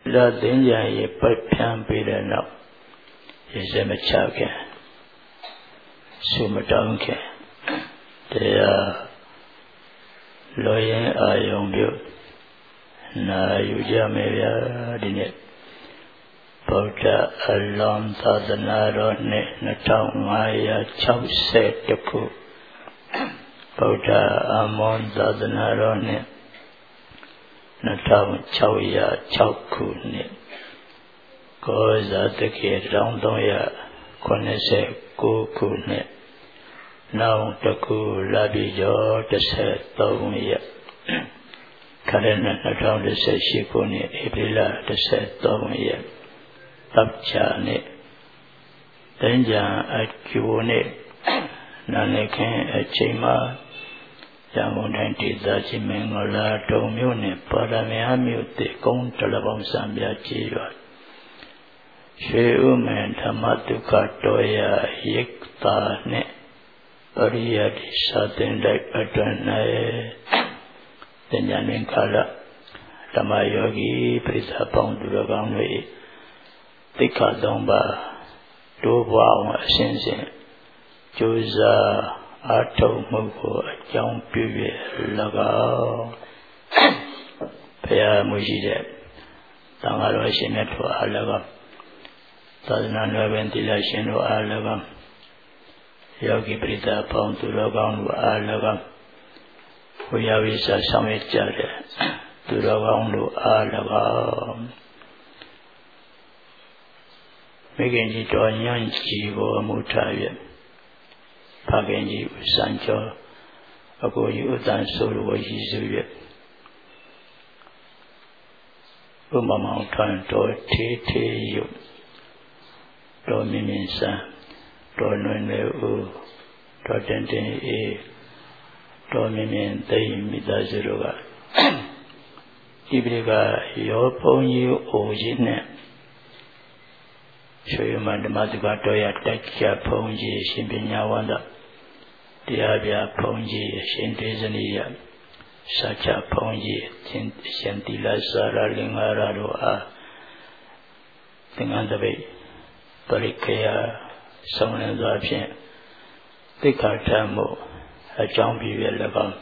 လာသိဉ္ဇာရေပိုက်ဖြန်းပေးတဲ့နောက်ရေစမချခင်ဆုမတောင်းခင်တရားလောရင်အာယုံပြုနာယူကြမယ်ဗျာဒီနေ့ဗုဒ္ဓအလွန်သာသနာတော်နှစ်2560ခုဗုဒ္ဓအမွန်သာသနာတော်နှစ်2606ခုနှစ်ကောဇာတခေ1389ခုနှစ်နောက်တခုလာပြီကျော်13ရက်ခရစ်နှစ်2018ခုနှစ်ဧပြီလ13ရက်တပ်ချာနေ့တင်ကြံအကျိုးနေ့နာနေခင်အချိန်မှာရန်ကုန်တိုင်းဒေသကြီးမင်္ဂလာတုံမြို့နယ်ပါရမီအမြို့တေကုန်းတလပေါင်းစံပြကြေးရွာရွှေဥမင်ဓမ္မဒုက္ခတော်ရရိတ်တာနဲ့ပရိယတိစာတင်တိုက်အတွင်၌တင်ညာနေကာလဓမ္မယောဂီပရိသတ်ပေါင်းသူတော်ကောင်းတို့သိက္ခာ၃ပါးတိုးပွားအောင်အစဉ်စဉ်ကြိုးစားအားထုတ်မှုကိုအကြောင်းပြု၍၎င်းဘုရားမူရှိတဲ့သံဃာတော်ရှင်မြတ်တို့အား၎င်းသာသနာ့နယ်ပင်သီလရှင်တို့အား၎င်းယောဂီပရိသတ်ပေါင်းသူတော်ကောင်းတို့အား၎င်းဝိယဝိစာဆောင်ရွက်ကြတဲ့သူတော်ကောင်းတို့အား၎င်းမိခင်ကြီးတော်ညံ့ကြီးကိုအမှုထား၍ဖခင်ကြီးဥစံကျော်အကိုကြီးဥတန်ဆိုလိုရည်စု၍ဘုမမောင်ထွန်းတော်ထေးထေးယုတော်မြင့်မြင့်စံတော်လွင်လေဦးတော်တင်တင်အေးတော်မြင့်မြင့်သိမိသားစုတို့ကဒီပြည်ကရောဘုံကြီးအိုကြီးနဲ့ရွှေမဓမ္မစကားတော်ရတက်ချဘုံကြီးရှင်ပညာဝန္တတရားပြဘုံကြီးရှင်တေဇနီယစာချဘုံကြီးရှင်တိလစာရလင်္ကာရတို့အားသင်္ကန်းတပိတ်ပရိခေယဆောင်လင်းစွာဖြင့်သိက္ခာထမှုအကြောင်းပြုရ၎င်း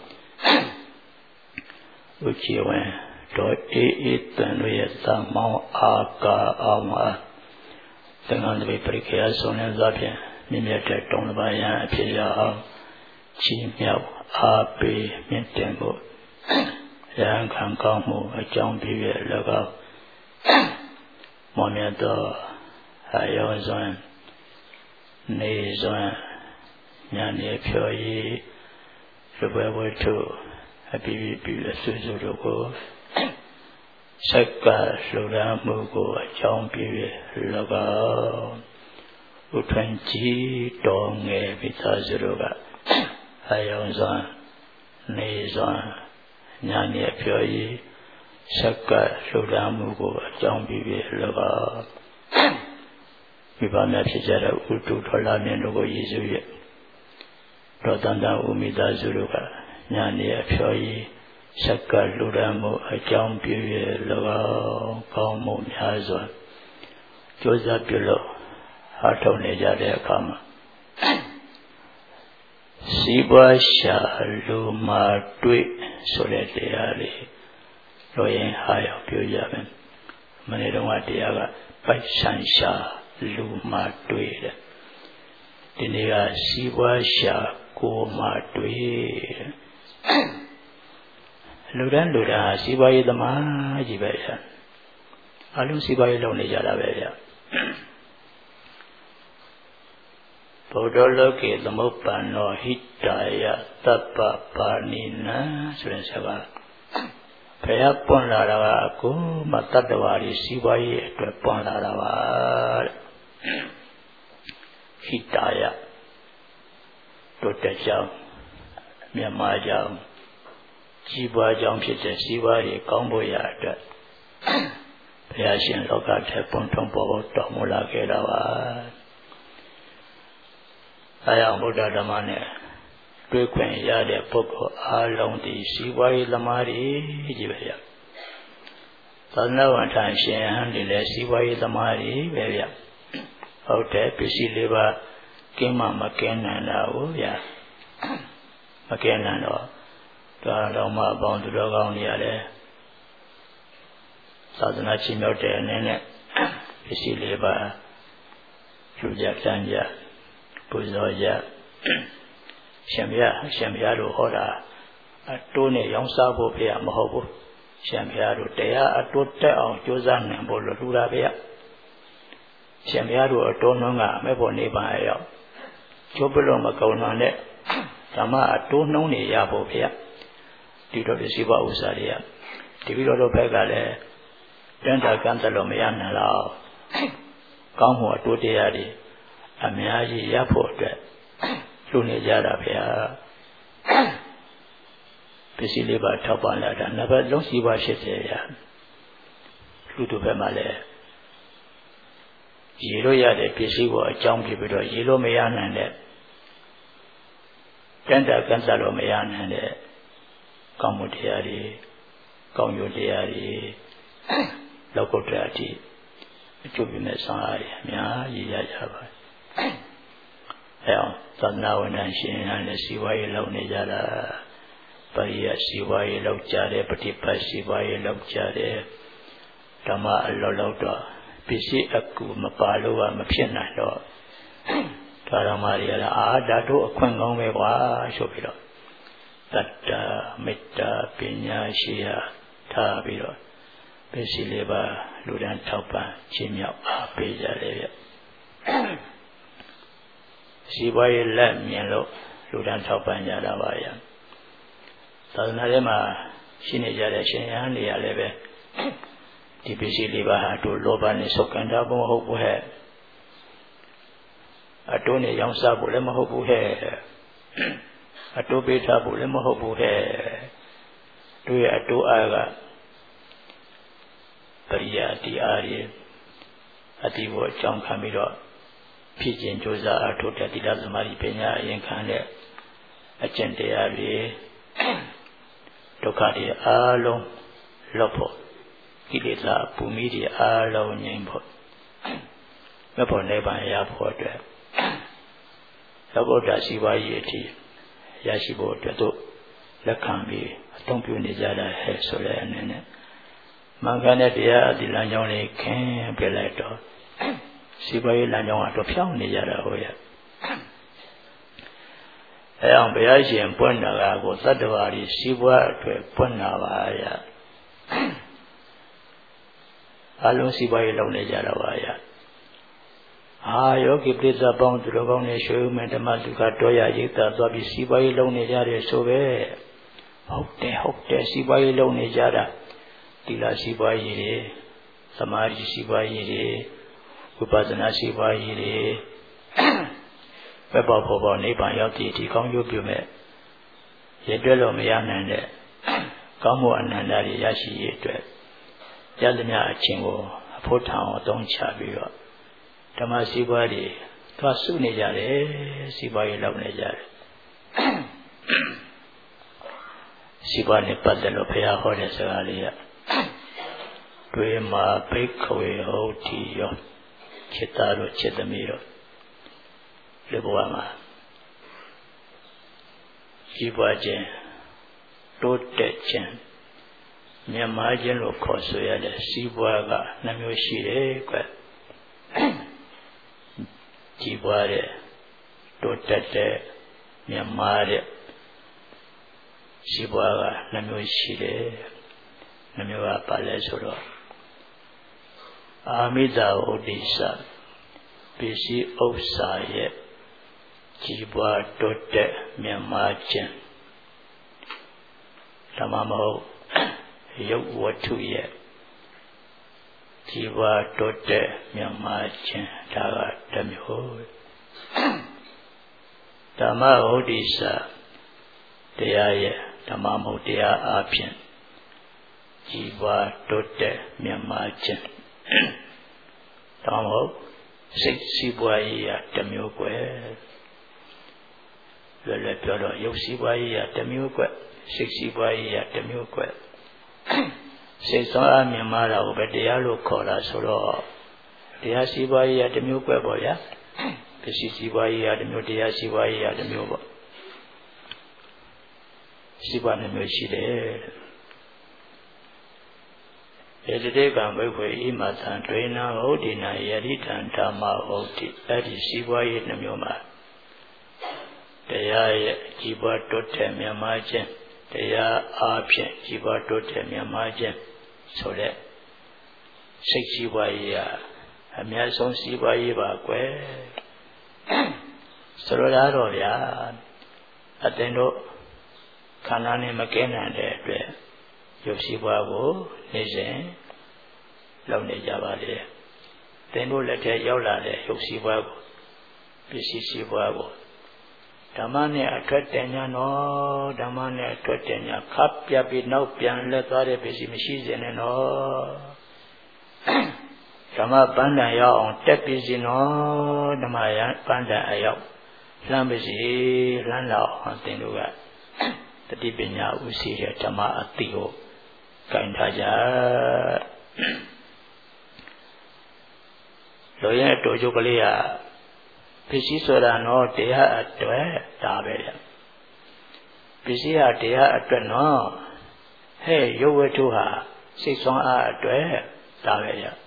ဥချီဝင်တော်အေးအေးတန်တို့ရဲ့သံမောင်းအာကာအောင်အားသင်္ကန်းတပိတ်ပရိခေယဆောင်လင်းစွာဖြင့်မြင့်မြတ်တဲ့တုံးတစ်ပါးရန်အဖြစ်ရအောင်ချီးမြှောက်အားပေးမြင့်တင်ဖို့ရဟန်းခံကောင်းမှုအကြောင်းပြုရ၎င်းမောမြတ်သောအယောဇွန်နေဇွန်ညနေဖြော်ရည်ရပွဲဝတ္ထုအပိပိပြုဆွေးစုတို့ကိုစက္ကလှူဒါန်းမှုကိုအကြောင်းပြုရ၎င်းဥထွန်းကြီးတော်ငယ်မိသားစုတို့ကအယောဇွန်နေဇွန်ညနေဖြော်ရည်စက္ကလှူဒါန်းမှုကိုအကြောင်းပြုရ၎င်းမိဘများဖြစ်ကြတဲ့ဥတုတော်လာမြင့်တို့ကိုရည်စူး၍တော်တန်တဥမိသားစုတို့ကညနေအဖြော်ရည်စက္ကလူရမှုအကြောင်းပြု၍၎င်းကောင်းမှုများစွာကြိုးစားပြုလို့အားထုတ်နေကြတဲ့အခါမှာစီးပွားရှာလူမာတွေ့ဆိုတဲ့တရားလေးတို့ရင်ဟာရောက်ပြောကြမယ်မနေ့တုန်းကတရားကပိုက်ဆံရှာလူမှတွေ့တယ်ဒီနေ့ကစီးပွားရှာကိုမှတွေ့လူတန်းစီးပွားရေးသမားကြီးပဲဗျာအလုံးစီးပွားရေးလုပ်နေကြတာပဲဗျာဗုဒ္ဓလောကေသမုပ္ပန္နောဟိတာယသဗ္ဗပါဏိနံဆိုတဲ့စကားဘုရားပွင့်လာတာကကိုမတတ္တဝါကြီးစီးပွားရေးအတွက်ပွင့်လာတာပါတဲ့ဟိတာယတို့တက်ကြောင်းမြတ်မာကြောင်းကြီးပွားကြောင်းဖြစ်တဲ့စီးပွားရေးကောင်းဖို့ရအတွက်ဘုရားရှင်လောကထဲပွင့်ထွန်းပေါ်တော်မူလာခဲ့တာပါအဲကြောင့်ဗုဒ္ဓဓမ္မနဲ့တွေ့ခွင့်ရတဲ့ပုဂ္ဂိုလ်အားလုံးဒီစီးပွားရေးသမားတွေကြီးပဲရသာသနာ့ဝန်ထမ်းရှင်ဟန်တွေလည်းစီးပွားရေးသမားတွေပဲဗျဟုတ်တယ်ပစ္စည်းလေးပါကင်းမှမကင်းနိုင်တာကိုဗျမကင်းနိုင်တော့ဒါတော့မှအပေါင်းသူတော်ကောင်းတွေရတယ်သာသနာ့ချင်းမြောက်တဲ့အနေနဲ့ပစ္စည်းလေးပါလူကြတန်းကြပူဇော်ကြရှင်ဘုရားတို့ဟောတာအတိုးနဲ့ရောင်းစားဖို့ဖေရမဟုတ်ဘူးရှင်ဘုရားတို့တရားအတိုးတက်အောင်ကြိုးစားနိုင်ဖို့လိုတာဖေရရှင်ဘုရားတို့အတိုးနှုံးကအမဲ့ဖို့နေပါရောက်ကျိုးပလို့မကုံနိုင်တဲ့ဓမ္မအတိုးနှုံးနေရဖို့ဖေရဒီတော့ဒီစီးပွားဥစ္စာတွေကဒီပြီးတော့ဘက်ကလည်းတန်တာကန့်သက်လို့မရနိုင်တော့ကောင်းမှုအတိုးတရားတွေအများကြီးရဖို့အတွက်လူနေကြတာဗျာပစ္စည်းလေးပါထောက်ပံ့လာတာနှစ်ဘက်လုံးစီးပွားဖြစ်တယ်ဗျာလူတို့ဘက်မှာလည်းရေလို့ရတဲ့ပစ္စည်းကိုအကြောင်းပြပြီးတော့ရေလို့မရနိုင်တဲ့တန်တာကန့်သက်လို့မရနိုင်တဲ့ကောင်းမှုတရားတွေကောင်းကျိုးတရားတွေလောက်ကုတ္တရာတိအကျိုးပြမဲ့ဆောင်အားတွေအများကြီးရကြပါအဲအောင်သန္နာဝဏ္ဏရှင်ရလည်းစီဝါရေးလောက်နေကြတာပရိယစီဝါရေးလောက်ကြတယ်ပฏิပတ်စီဝါရေးလောက်ကြတယ်ဓမ္မအလောလောက်တော့ပစ္စည်းအကူမပါလို့ကမဖြစ်နိုင်တော့ဒါဓမ္မတွေကလည်းအာဓာတို့အခွင့်ကောင်းပဲကွာဆိုပြီးတော့တတ္တမေတ္တာပညာရှိရာထားပြီးတော့ပစ္စည်းလေးပါလူတန်းထောက်ပံ့ခြင်းမြောက်အားပေးကြတယ်ဗျစီပွားရေးလက်မြင်လို့လူတန်းထောက်ပံ့ကြတာပါဗျသာသနာထဲမှာရှိနေကြတဲ့ရှင်ရဟန်းတွေကလည်းပဲဒီပစ္စည်းလေးပါဟာတို့လောဘနဲ့ဆုတ်ကန်တာမဟုတ်ဘူးဟဲ့အတိုးနဲ့ရောင်းစားဖို့လည်းမဟုတ်ဘူးဟဲ့အတိုးပေးထားဖို့လည်းမဟုတ်ဘူးဟဲ့တို့ရဲ့အတိုးအားကပရိယာတိအားရအတိဘောအကြောင်းခံပြီးတော့ဖြစ်ခြင်းကြိုးစားအထုတ်တဲ့တိရသမာဓိပညာအရင်ခံတဲ့အကျင့်တရားတွေဒုက္ခတွေအားလုံးလွတ်ဖို့ကိလေသာပူမိတွေအားလုံးငြိမ်းဖို့မြတ်ဖို့နိဗ္ဗာန်ရဖို့အတွက်သဘောတရားရှိပါရဲ့အထိရရှိဖို့အတွက်တို့လက်ခံပြီးအသုံးပြုနေကြတာဟဲ့ဆိုတဲ့အနေနဲ့မင်္ဂလာတရားအတိလမ်းကြောင်းလေးခင်းပြလိုက်တော့စီပွားရေးလမ်းကြောင်းကတော့ဖြောင်းနေကြတာဟုတ်ရဲ့အဲအောင်ဘုရားရှင်ပွင့်တာကကိုသတ္တဝါတွေစီပွားအတွက်ပွင့်တာပါရဲ့အလုံးစီပွားရေးလုပ်နေကြတာပါရဲ့အာယောဂီပိဿပေါင်းသူတော်ကောင်းတွေရွှေဥမ္မဓမ္မဒုက္ခတော်ရရိတ်တာသွားပြီးစီပွားရေးလုပ်နေကြတယ်ဆိုပဲဟုတ်တယ်စီပွားရေးလုပ်နေကြတာသီလစီပွားရေးတွေသမာဓိစီပွားရေးတွေဝိပဿနာစီပွားရေးတွေဘယ်ပေါ်နိဗ္ဗာန်ရောက်တည်ဒီကောင်းကျိုးပြုမဲ့ရတွဲလို့မရနိုင်တဲ့ကောင်းမှုအနန္တတွေရရှိရေးအတွက်ယသမြအချင်းကိုအဖို့ထောင်အသုံးချပြီးတော့ဓမ္မစီပွားတွေသွားစုနေကြတယ်စီပွားရေးလုပ်နေကြတယ်စီပွားနဲ့ပတ်သက်လို့ဘုရားဟောတဲ့စကားလေးကတွေမှာဘိက္ခဝေဟုတ်တိယောจิตသားတို့จิตသမီးတို့ဒီဘဝမှာကြီးပွားခြင်းတိုးတက်ခြင်းမြတ်မားခြင်းလို့ခေါ်ဆိုရတဲ့စီးပွားကနှမျိုးရှိတယ်ကွကြီးပွားတဲ့တိုးတက်တဲ့မြတ်မားတဲ့စီးပွားကနှမျိုးရှိတယ်နှမျိုးကပါလဲဆိုတော့အာမိတာဥဒိစ္စပစ္စည်းဥစ္စာရဲ့ကြီးပွားတိုးတက်မြတ်မားခြင်းဓမ္မမဟုတ်ရုပ်ဝတ္ထုရဲ့ကြီးပွားတိုးတက်မြတ်မားခြင်းဒါကတစ်မျိုးဓမ္မဥဒိစ္စတရားရဲ့ဓမ္မမဟုတ်တရားအပြင်ကြီးပွားတိုးတက်မြတ်မားခြင်းတော့ဟုတ်စိတ်စီးပွားရေးရတစ်မျိုးကွယ်လွယ်ပြောတော့ရုပ်စီးပွားရေးရတစ်မျိုးကွယ်စိတ်စီးပွားရေးရတစ်မျိုးကွယ်စိတ်ဆောင်အားမြင်မာတာကိုပဲတရားလို့ခေါ်တာဆိုတော့တရားစီးပွားရေးရတစ်မျိုးပဲပေါ့ဗျာပစ္စည်းစီးပွားရေးရတစ်မျိုးတရားစီးပွားရေးရတစ်မျိုးပေါ့စီးပွားနှမျိုးရှိတယ်ယတိကံဘိက္ခေဣမသံဒွေနာဟုတ်ဒီနာယတိတံဓမ္မဟုတ်တိအဲ့ဒီစီးပွားရေးနှမျိုးမှာတရားရဲ့ကြီးပွားတိုးတက်မြတ်မာခြင်းတရားအားဖြင့်ကြီးပွားတိုးတက်မြတ်မာခြင်းဆိုတဲ့စိတ်ကြီးပွားရေးအများဆုံးစီးပွားရေးပါကွယ်ဆိုလိုတာတော့ဗျာအသင်တို့ခန္ဓာနဲ့မကင်းနိုင်တဲ့အတွက်ရုပ်စီးပွားကိုနေစဉ်လုပ်နေကြပါလေသင်တို့လက်ထဲရောက်လာတဲ့ရုပ်စီးပွားကိုပစ္စည်းစီးပွားကိုဓမ္မနဲ့အထွက်တင်ညာနော်ဓမ္မနဲ့အထွက်တင်ညာခပ်ပြပြီးနောက်ပြန်လက်သွားတဲ့ပစ္စည်းမရှိစေနဲ့နော်ဓမ္မပန်းတန်ရောက်အောင်တက်ပစ္စည်းနော်ဓမ္မရပန်းတန်အရောက်လှမ်းပစ္စည်းလှမ်းလောက်အောင်သင်တို့ကတတိပညာဥသိတဲ့ဓမ္မအတိကိုကင်ထားကြလိုရဲ့အတူတူကလေးကပစ္စည်းဆိုတာနော်တရားအတွက်ဒါပဲဗျပစ္စည်းဟာတရားအတွက်နော်ဟဲ့ရုပ်ဝတ္ထုဟာစိတ်ဆောင်အားအတွက်ဒါပဲဗျ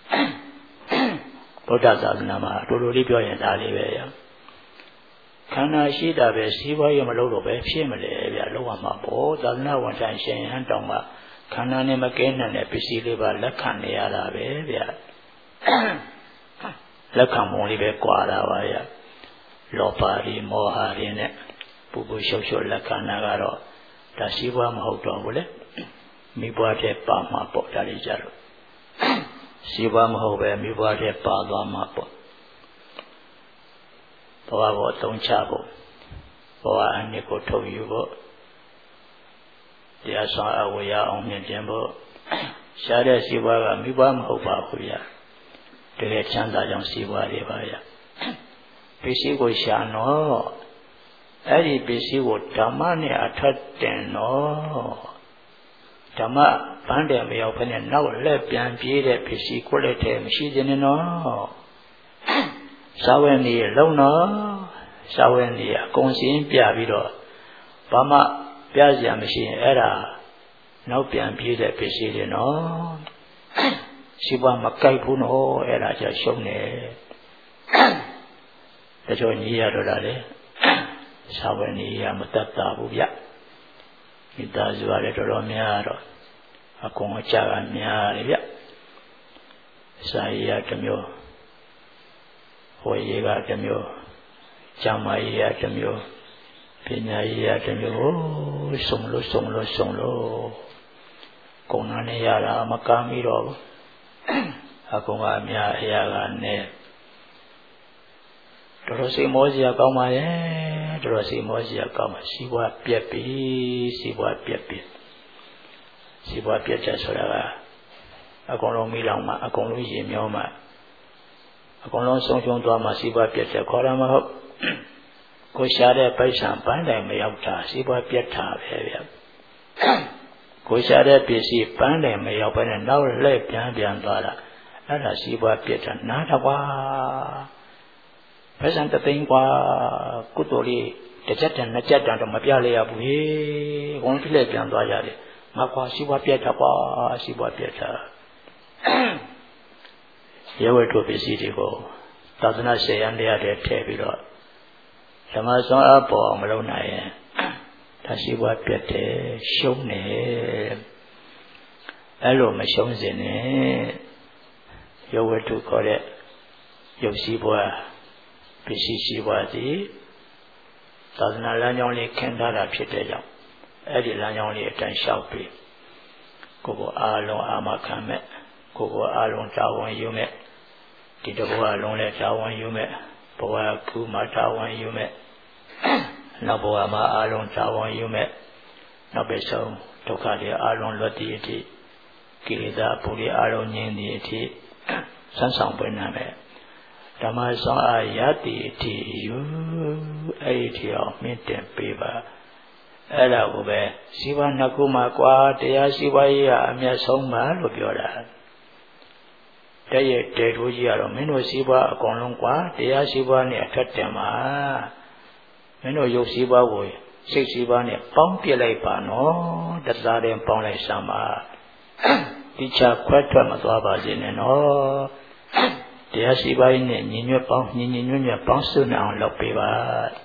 ဗုဒ္ဓသာသနာမှာတူတူလေးပြောရင်ဒါလေးပဲဗျခန္ဓာရှိတာပဲစီးပွားရေးမလုပ်တော့ပဲဖြစ်မလဲဗျလောက်ရမှာပေါ့သာသနာဝန်ထမ်းရှင်ဟန်တောင်မှခန္ဓာနဲ့မကဲနိုင်တဲ့ပစ္စည်းလေးပါလက်ခံနေရတာပဲဗျလက်ခံပုံလေးပဲကြွာတာပါဗျလောဘတွေမောဟတွေနဲ့ပူပူရှုပ်ရှုပ်လက်ခံတာကတော့ဒါစီးပွားမဟုတ်တော့ဘူးလေမိဘွားတဲ့ပါမှာပေါ့ဒါလေးကြတော့စီးပွားမဟုတ်ပဲမိဘွားတဲ့ပါသွားမှာပေါ့ဘဝကိုအသုံးချဖို့ဘဝအနှစ်ကိုထုတ်ယူဖို့တရားဆောင်အဝေယအောင်မြင်ခြင်းဖို့ရှားတဲ့စီးပွားကမိဘွားမဟုတ်ပါဘူးဗျတကယ်ချမ်းသာကြောင်းစီးပွားတွေပါဗျပစ္စည်းကိုရှာနော်အဲ့ဒီပစ္စည်းကိုဓမ္မနဲ့အထက်တင်နော်ဓမ္မဗန်းတယ်မရောက်ဖ ೇನೆ နောက်လက်ပြန်ပြေးတဲ့ပစ္စည်းကိုလည်းတည်းမရှိသေးနဲ့နော်စာဝဲနေလုံးနော်စာဝဲနေအကုန်စင်းပြပြီးတော့ဘာမှပြစရာမရှိရင်အဲ့ဒါနောက်ပြန်ပြေးတဲ့ပစ္စည်းတွေနော်ရှိပါမကြိုက်ဘူးနော်အဲ့ဒါကြောင့်ရှုံးနေတချို့ညီရတော့တာလေစာဝဲနေရမတတ်တာဘူးဗျမိသားစုရတယ်တော်တော်များတော့အကုန်အကြကများတယ်ဗျစာရည်တစ်မျိုးဟောရေးကတစ်မျိုးကျမ်းမာရေးကတစ်မျိုးပညာရေးကတစ်မျိုးစုံလို့ကုန်နာနေရတာမကမ်းပြီးတော့အကုန်ကအများအရာကနဲ့တော်တော်စိတ်မောစရာကောင်းပါရဲ့တော်တော်စိတ်မောစရာကောင်းပါစီးပွားပြက်ပြီစီးပွားပြက်ချက်ဆိုတာကအကုန်လုံးမိလောင်မှအကုန်လုံးရင်မျောမှအကုန်လုံးဆုံးရှုံးသွားမှစီးပွားပြက်ချက်ခေါ်ရမှာဟုတ်ကိုရှာတဲ့ပိုက်ဆံပန်းတိုင်မရောက်တာစီးပွားပြက်တာပဲဗျကိုရှာတဲ့ပစ္စည်းပန်းတိုင်မရောက်ဘဲနဲ့နောက်လှည့်ပြန်သွားတာအဲ့ဒါစီးပွားပြက်တာနားတော့ကွာဖက်ဆံတသိန်းကွာကုသိုလ်လေးတစ်ချက်တန်နှစ်ချက်တန်တော့မပြလေရဘူးဟေးဘုံပြည့်ပြန်သွားကြတယ်ငါကွာစီးပွားပြက်တာကွာစီးပွားပြက်တာရဲဝတ္ထုပစ္စည်းတွေကိုသာသနာ့ဆေးရန်တရားတွေထည့်ပြီးတော့ဓမ္မဆောင်အပေါ်မလုပ်နိုင်ရင်ဒါစီးပွားပြက်တယ်ရှုံးနေအဲ့လိုမရှုံးစင်နဲ့ရဲဝတ္ထုခေါ်တဲ့ရုပ်စီးပွားပစ္စည်းစီးပွားသည်သာသနာလမ်းကြောင်းလေးခင်းထားတာဖြစ်တဲ့ကြောင့်အဲ့ဒီလမ်းကြောင်းလေးအတိုင်းလျှောက်ပြီးကိုယ်အားလုံးအာမခံမဲ့ကိုယ်အားလုံးတာဝန်ယူမဲ့ဒီတဘဝလုံးလည်းတာဝန်ယူမဲ့ဘဝကူမှတာဝန်ယူမဲ့နောက်ဘဝမှာအားလုံးတာဝန်ယူမဲ့နောက်ပဲဆုံးဒုက္ခတွေအားလုံးလွတ်တည်အထိကိလေသာပူတွေအားလုံးငြိမ်းတည်အထိဆန်းဆောင်ပွင့်နိုင်မဲ့ဓမ္မဆောင်အားရတည်အထိယူအဲ့ဒီအောင်မြင့်တင်ပေးပါအဲ့ဒါကိုပဲစီးပွားနှစ်ခုမှာကွာတရားစီးပွားရေးကအမြတ်ဆုံးပါလို့ပြောတာတည့်ရဲ့တဲထိုးကြီးကတော့မင်းတို့စီးပွားအကုန်လုံးကွာတရားစီးပွားနဲ့အထက်တင်ပါမင်းတို့ရုပ်စီးပွားကိုစိတ်စီးပွားနဲ့ပေါင်းပြလိုက်ပါနော်တသားတည်းပေါင်းလိုက်စမ်းပါဒီချခွဲထွက်မသွားပါစေနဲ့နော်တရားစီးပွားရေးနဲ့ညီညွတ်ပေါင်းညီညွတ်ပေါင်းစုနေအောင်လုပ်ပေးပါ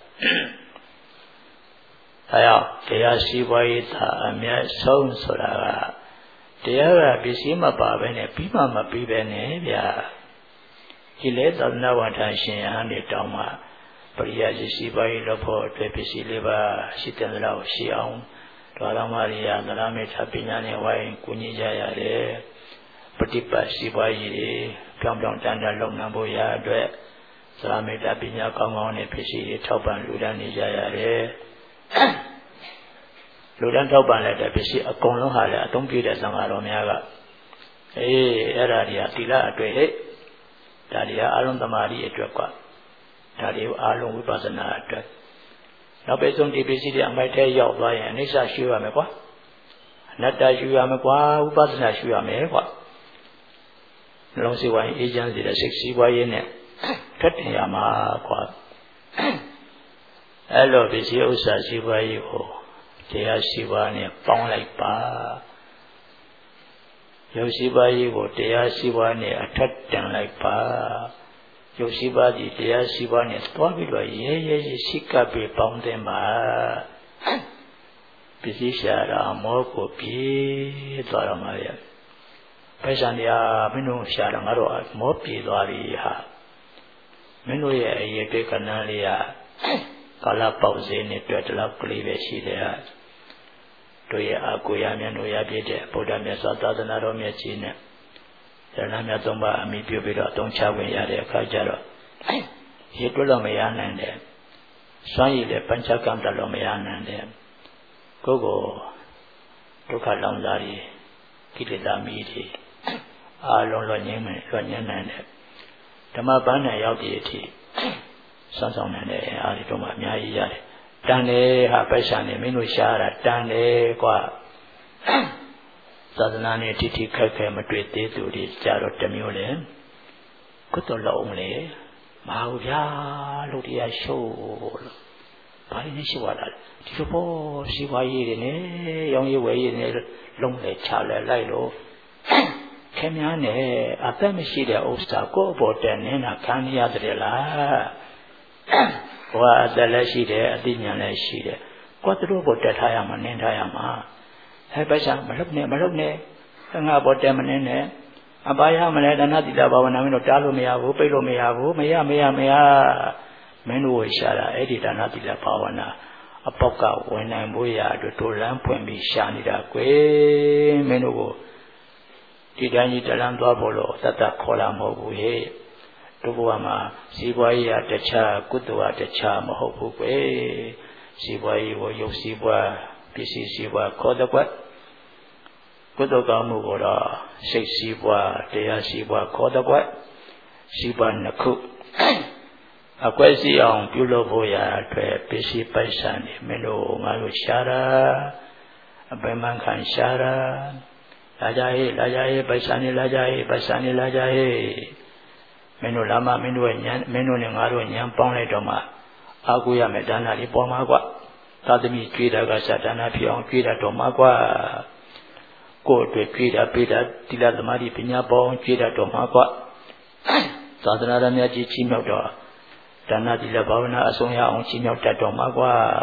အဲကြောင့်တရားစီးပွားရေးသာအမြတ်ဆုံးဆိုတာကတရားကပစ္စည်းမပါဘဲနဲ့ပြီးမှမပြီးပဲနဲ့ဗျာဒီလေသဒ္ဒနာဝဋ္ဌရှင်ဟန်နေတောင်းမှာပရိယာစီးပွားရေးလုပ်ဖို့အတွက်ပစ္စည်းလေးပါရှိတဲ့လောက်ရှိအောင်တော်တော်မာရိယာသရမေထပညာနဲ့ဝိုင်းကူညီကြရတယ်ပฏิပတ်စီးပွားရေးတွေပြောင်းပြောင်းတန်တန်လုပ်နိုင်ဖို့ရအတွက်သရမေထပညာကောင်းကောင်းနဲ့ပစ္စည်းတွေထောက်ပံ့လူဒန်းနေကြရတယ်လူတန်းထောက်ပံ့လိုက်တဲ့ပစ္စည်းအကုန်လုံးဟာလည်းအသုံးပြတဲ့သံဃာတော်များကအဲ့ဒါတွေကသီလအတွက်ဟဲ့ဒါတွေကအာလုံးသမာဓိအတွက်ကဒါတွေအာလုံးဝိပဿနာအတွက်နောက်ပဲဆုံးဒီပစ္စည်းတွေအမိုက်ထဲရောက်သွားရင်အနိစ္စရှုရမယ်ကွာအနတ္တရှုရမယ်ကွာဝိပဿနာရှုရမယ်ကွာနှလုံးစိတ်ဝိုင်းအေးချမ်းစေတဲ့စိတ်စီးပွားရေးနဲ့ထက်တင်ရမှာကွာအဲ့လိုပစ္စည်းဥစ္စာစီးပွားရေးကိုတရားရှိပါနဲ့ပေါင်းလိုက်ပါရုပ်ရှိပါရေးကိုတရားရှိပါနဲ့အထက်တင်လိုက်ပါရုပ်ရှိပါဒီတရားရှိပါနဲ့သွားပြီးတော့ရဲရှိကပ်ပြီးပေါင်းတင်ပါပစ္စည်းရှာတာမောကိုပြေးသွားတော့မှာရပိုက်ဆံတရားမင်းတို့ရှာတော့ငါတို့မောပြေးသွားပြီဟာမင်းတို့ရဲ့အရေးတွေကဏ္ဍလေးကကာလပေါက်စင်းနဲ့တွေ့တလောက်ကလေးပဲရှိတယ်ဟာတို့ရဲ့အကူရမြတ်တို့ရပြည့်တဲ့ဗုဒ္ဓမြတ်စွာသာသနာတော်မြတ်ကြီးနဲ့ရဟန်းမြတ်သုံးပါးအမိပြုပြီးတော့အသုံးချဝင်ရတဲ့အခါကျတော့ရေတွက်လို့မရနိုင်တဲ့စွမ်းရည်လည်းပัญចကံတလို့မရနိုင်တဲ့ကိုယ်ကိုဒုက္ခလောင်စားပြီးကိလေသာမီးတွေအာလုံးလွတ်ငြိမ်းနိုင်တဲ့ဓမ္မပန်းနဲ့ရောက်တဲ့အထိစောင့်ဆောင်နိုင်တဲ့အားဒီတော့မှအများကြီးရတယ်တန်တယ်ဟာပိုက်ဆံနဲ့မင်းတို့ရှားတာတန်တယ်ကွာသာသနာနဲ့တိတိခက်ခဲမတွေ့သေးသူတွေကြတော့တမျိုးလေကုသိုလ်လုံးလေမဟုတ်ဗျာလူတရားရှုလို့ဘာလို့ရှုရတာလဲဒီလိုပေါ့စီပွားရေးတွေနဲ့ရောင်းရေးဝယ်ရေးနဲ့လုံးလေချလဲလိုက်လို့ခင်များနဲ့အသက်မရှိတဲ့ဥစ္စာကိုယ့်ဘော်တက်နေတာခံရတယ်လားဘဝအသက်လည်းရှိတယ်အသိဉာဏ်လည်းရှိတယ်ကိုယ်တို့ဘော်တက်ထားရမှာနင်းထားရမှာပိုက်ဆံမလုပ်နဲ့ငါဘော်တက်မနေနဲ့အပါရမလဲဒါနသီလဘာဝနာမင်းတို့တားလို့မရဘူးပိတ်လို့မရဘူးမရမင်းတို့ဝေရှာတာအဲ့ဒီဒါနသီလဘာဝနာအပေါက်ကဝင်နိုင်ဖို့ရအတွက်တို့လမ်းဖွင့်ပြီးရှာနေတာကွယ်မင်းတို့ကိုဒီတိုင်းကြီးတလန်းသွားဖို့လို့တတ်ခေါ်လာမဟုတ်ဘူးဟဲ့တို့ဘဝမှာစီးပွားရေးတခြားကုသိုလ်တခြားမဟုတ်ဘူးကွယ်စီးပွားရေးကိုရုပ်စီးပွားပစ္စည်းစီးပွားခေါ်တဲ့ကွကုသိုလ်ကောင်းမှုကိုတော့စိတ်စီးပွားတရားစီးပွားခေါ်တဲ့ကွစီးပွားနှစ်ခုအကွဲစီအောင်ပြုလုပ်ဖို့ရအတွက်ပစ္စည်းပိုက်ဆံနေမင်းတို့ငါတို့ရှားတာအပင်မခံရှားတာလာကြဟေးပိုက်ဆံနေလာကြဟေးမင်းတို့လာမမင်းတို့နဲ့ငါတို့ညံပေါင်းလိုက်တော့မှအာကိုရမယ်ဒါနလေးပေါ်မှာကွသာသမီကျွေးတာကစဒါနဖြစ်အောင်ကျွေးတာတော့မှာကွကိုယ်အတွက်ကျွေးတာပေးတာသီလသမာဓိပညာပေါ်အောင်ကျွေးတာတော့မှာကွသာသနာတော်များကြီးချီးမြှောက်တော့ဒါနသီလဘာဝနာအဆုံးရအောင်ချီးမြှောက်တတ်တော့မှာကွ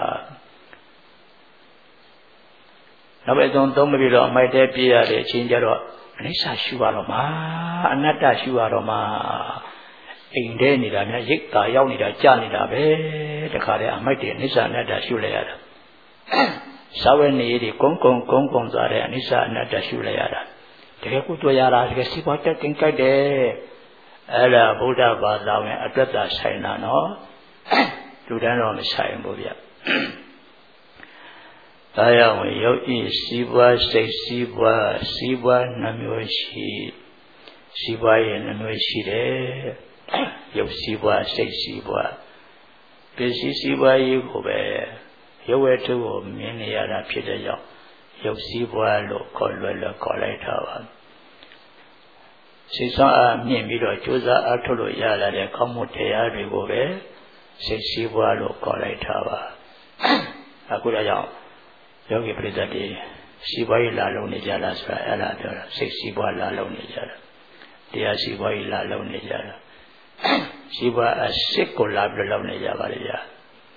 နောက်ပဲသုံးမပြီးတော့အမိုက်တဲပြေးရတဲ့အချိန်ကျတော့အနိစ္စရှုရတော့မှာအနတ္တရှုရတော့မှာအိမ်ထဲနေတာများရိတ်တာရောက်နေတာကြာနေတာပဲတခါတည်းအမိုက်တွေအနိစ္စအနတ္တရှုလိုက်ရတာစာဝဲနေရည်ကုန်းသွားတဲ့အနိစ္စအနတ္တရှုလိုက်ရတာတကယ်ကုသိုလ်ရတာတကယ်စီပွားတက်တင်ကြိုက်တယ်အဲ့ဒါဗုဒ္ဓဘာသာဝင်အတွက်သာဆိုင်တာနော်လူတန်းတော့မဆိုင်ဘူးဗျဒါကြောင့်ရုပ်ဤစီးပွားစိတ်စီးပွားနှမျိုးရှိစီးပွားရဲ့နှမျိုးရှိတယ်ရုပ်စီးပွားစိတ်စီးပွားပစ္စည်းစီးပွားရေးကိုပဲရုပ်ဝတ္ထုကိုမြင်နေရတာဖြစ်တဲ့ကြောင့်ရုပ်စည်းပွားလို့ခေါ်လွယ်လွယ်ခေါ်လိုက်တာပါစိတ်ဆောင်းအားမြင့်ပြီးတော့ကြိုးစားအားထုတ်လို့ရလာတဲ့ကောင်းမှုတရားတွေကိုပဲစိတ်စည်းပွားလို့ခေါ်လိုက်တာပါအခုတော့ကြောင့်ယောဂီပရိသတ်တွေစီးပွားရေးလာလုံးနေကြလားဆိုတာအဲ့ဒါပြောတာစိတ်စီးပွားလာလုံးနေကြတာတရားစီးပွားရေးလာလုံးနေကြတာစီးပွားအစစ်ကိုလာပြီးလုံးနေကြပါလေဗျာ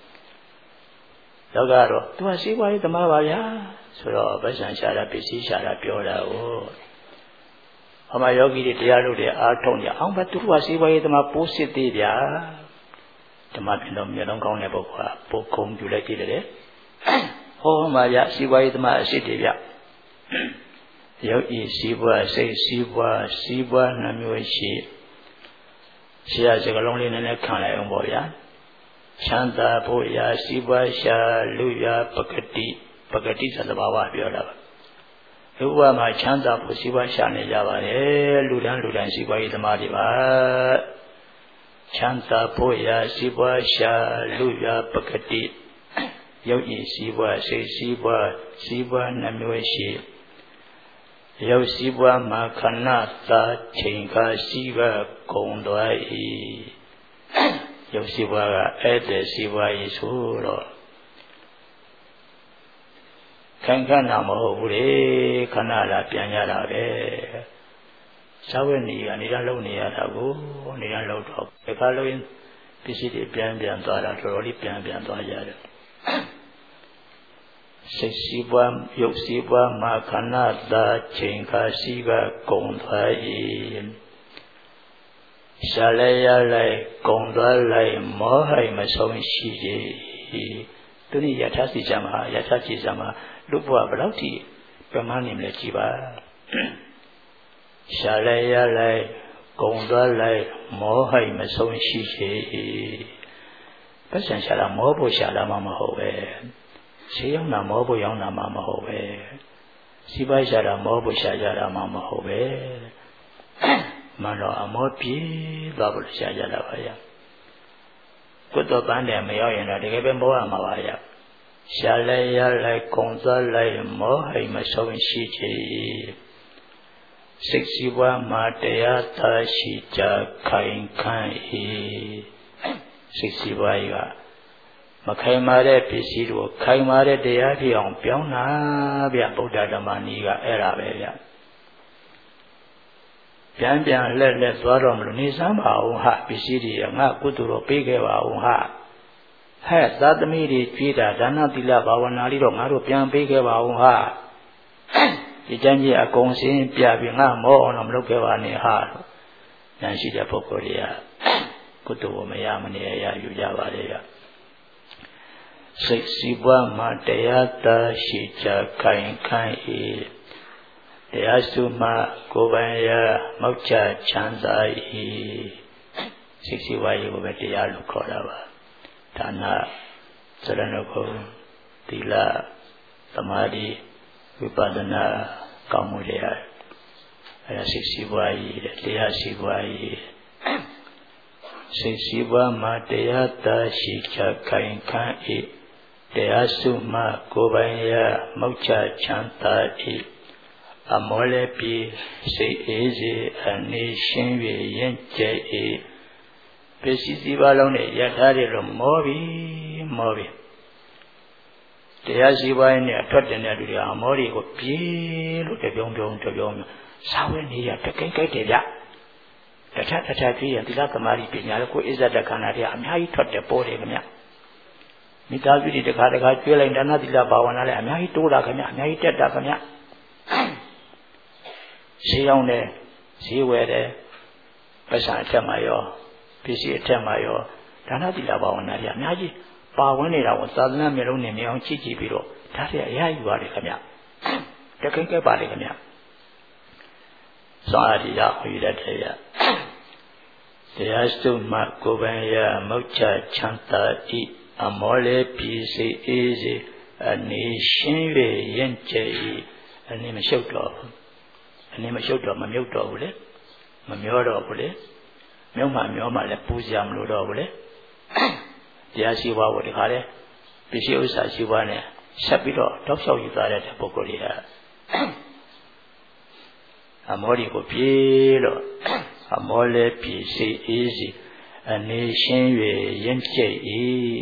တော့ကတော့သူကစီးပွားရေးသမားပါဗျာဆိုတော့ဗဇံရှာတာပစ္စည်းရှာတာပြောတာကိုအမှယောဂီတွေတရားလုပ်တယ်အားထုတ်ကြအောင်ဘသူကစီးပွားရေးသမားပိုးစစ်သေးဗျာဓမ္မပြင်တော်မျိုးလုံးကောင်းတဲ့ပုဂ္ဂိုလ်ကပိုးခုံပြလိုက်ကြည့်တယ်ဟောမှာရစီးပွားရေးသမားအစစ်တွေဗျယောဂီစီးပွားစိတ်စီးပွားနှမျိုးရှိဆရာစကလုံးလေးနဲ့ခံလိုက်အောင်ပေါ့ဗျာချမ်းသာဖို့ရာစီးပွားရှာလူရာပဂတိသသဘာဝပြောတာပါလူဘဝမှာချမ်းသာဖို့စီးပွားရှာနေကြပါတယ်လူတန်းစီးပွားရေးသမားတွေပါချမ်းသာဖို့ရာစီးပွားရှာလူရာပဂတိယုတ်ဤစီးပွားစိတ်စီးပွားနှမျိုးရှိရုပ်စီးပွားမှာခဏသာချိန်ခါစီးကကုံသွား၏ရုပ်စီးပွားကဧည့်သည်စီးပွားရေးဆိုတော့ခိုင်ခဏမဟုတ်ဘူးလေခဏလာပြန်ရတာပဲသာဝေနီကနေရလုံနေရတာကိုနေရလုံတော့ဒီခါလုံးပစ္စည်းတွေပြန်သွားတာတော်တော်လေးပြန်သွားကြတယ်စိတ်စီးပွားရုပ်စီးပွားမှာခဏသာချိန်ခါစီးကကုံသွား၏ရှာလဲရလိုက်ကုံသွားလိုက်မောဟိမဆုံးရှိ၏သူนี่ယထာစီချမှာယထာကြည်စမှာလူဘဝဘယ်လောက်ထိပမာဏနေမလဲကြည်ပါရှာလဲရလိုက်ကုံသွားလိုက်မောဟိမဆုံးရှိ၏ပတ်စံရှာတာမောဖို့ရှာတာမှမဟုတ်ပဲရှေးရောက်တာမောဖို့ရောက်တာမှမဟုတ်ပဲစီးပွားရှာတာမောဖို့ရှာကြတာမှမဟုတ်ပဲမှန်တော့အမောပြေးသွားဖို့ရှာကြတာပါဗျာကုသိုလ်ပန်းတယ်မရောက်ရင်တော့တကယ်ပဲမောရမှာပါဗျာရှာလဲရလိုက်ကုံသွားလိုက်မောဟိမဆုံးရှိချေစိတ်စီးပွားမှာတရားသာရှိကြခိုင်ခန့်၏စိတ်စီးပွားကြီးကမခိုင်မာတဲ့ပစ္စည်းတို့ခိုင်မာတဲ့တရားဖြစ်အောင်ပြောင်းတာဗျဗုဒ္ဓဓမ္မနည်းကအဲ့ဒါပဲဗျပြန်လက်သွားတော့မလို့နေစမ်းပါအောင်ဟာပစ္စည်းတွေငါကုသိုလ်တော့ပေးခဲ့ပါအောင်ဟာဟဲ့သာသမီတွေကြွေးတာဒါနသီလဘာဝနာလေးတော့ငါတို့ပြန်ပေးခဲ့ပါအောင်ဟာဒီကျမ်းကြီးအကုန်စင်းပြပြီးငါမောအောင်တော့မလုပ်ခဲ့ပါနဲ့ဟာလို့ဉာဏ်ရှိတဲ့ပုဂ္ဂိုလ်တွေကကုသိုလ်ကိုမရမနေရယူကြပါလေဗျစိတ်စီးပွားမှာတရားသာရှိကြခိုင်ခန့်၏တရားစုမှကိုယ်ပိုင်ရမောက်ချချမ်းသာ၏စိတ်စီးပွားရေးကိုပဲတရားလို့ခေါ်တာပါဒါနစရဏဂုံသီလသမာဓိဝိပဿနာကောင်းမှုတွေအဲဒါစိတ်စီးပွားရေးတရားစီးပွားရေးစိတ်စီးပွားမှာတရားသာရှိကြခိုင်ခန့်၏တရားစုမှကိုယ်ပိုင်ရမောက်ချချမ်းသာ၏အမောလည်းပြီးစိတ်အေးစေအနေရှင်း၍ရင်ကျဲ၏ပစ္စည်းစီးပွားလုံးနဲ့ရထားတယ်လို့မောပြီတရားစီးပွားရေးနဲ့အထွက်တင်တဲ့လူတွေအမောတွေကိုပြေးလို့တပြုံစာဝဲနေရတကိတ်တယ်ဗျတထကြည့်ရင်သီလသမာဓိပညာကိုအစ္ဆဒခန္ဓာတွေအများကြီးထွက်တယ်ပေါ်တယ်ခင်ဗျမိသားစုတွေတခါကျွေးလိုက်ဒါနသီလဘာဝနာလည်းအများကြီးတိုးတာခင်ဗျအများကြီးတက်တာခင်ဗျဈေးရောက်တယ်ဈေးဝယ်တယ်ပတ်စံအထက်မှာရောပစ္စည်းအထက်မှာရောဒါနသီလဘာဝနာတွေအများကြီးပါဝင်နေတာကိုသာသနာမျိုးလုံးနဲ့မြင်အောင်ကြည့်ပြီးတော့ဒါတွေအရာယူပါတယ်ခင်ဗျတကိတ်ပါလေခင်ဗျသာရိယဟိရတ္တယတရားစုမှကိုယ်ပိုင်ရမောက်ချချမ်းသာ၏အမောလည်းပြည်စိတ်အေးစေအနေရှင်း၍ရင်ကျဲ၏အနေမရှုပ်တော့ဘူးအနေမရှုပ်တော့မမြုပ်တော့ဘူးလေမမျောတော့ဘူးလေမြုပ်မှလည်းပူစရာမလိုတော့ဘူးလေတရားရှိပါဖို့ဒီခါလဲပစ္စည်းဥစ္စာရှိပါနဲ့ဆက်ပြီးတော့တောက်လျှောက်ယူသွားတဲ့ပုဂ္ဂိုလ်တွေကအမောတွေကိုပြေလို့အမောလည်းပြေစိတ်အေးစီအနေရှင်း၍ရင်ကျိတ်၏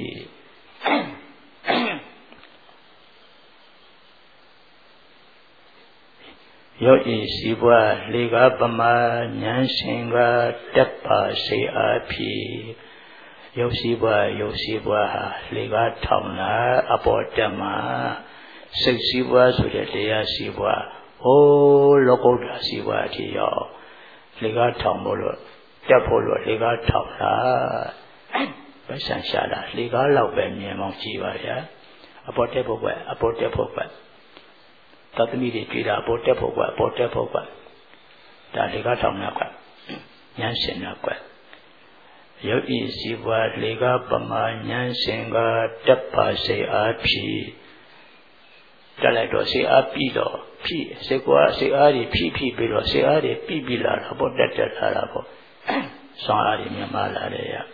ယောဤစီပွားလေကားပမာဉာဏ်ရှင်ကတက်ပါစေအားဖြင့်ရုပ်စီပွားဟာလေကားထောင်လာအပေါ်တက်မှာစိတ်စီပွားဆိုတဲ့တရားစီပွားလောကုတ္တရာစီပွားအထိရောက်လေကားထောင်ဖို့လို့တက်ဖို့လို့လေကားထောင်လာပဲဆန်ရှာတာလေကားလောက်ပဲမြင်မောင်းကြည့်ပါဗျာအပေါ်တက်ဖို့ပဲသတ္တမိတွေတွေ့တာပေါ်တက်ဖို့ပဲဒါလေကားထောင်တာကဉာဏ်ရှင်တာကယောဤစီပွားလေကားပမာဉာဏ်ရှင်ကတက်ပါစေအားဖြင့်တက်လိုက်တော့စေအားပြီးတော့ဖြည့်စေကွာစေအားတွေဖြည့်ပြီးတော့စေအားတွေပြီးလာတော့ပေါ်တက်လာတာပေါ့ဆောင်းအားတွေမြင်မှလာတယ်ရ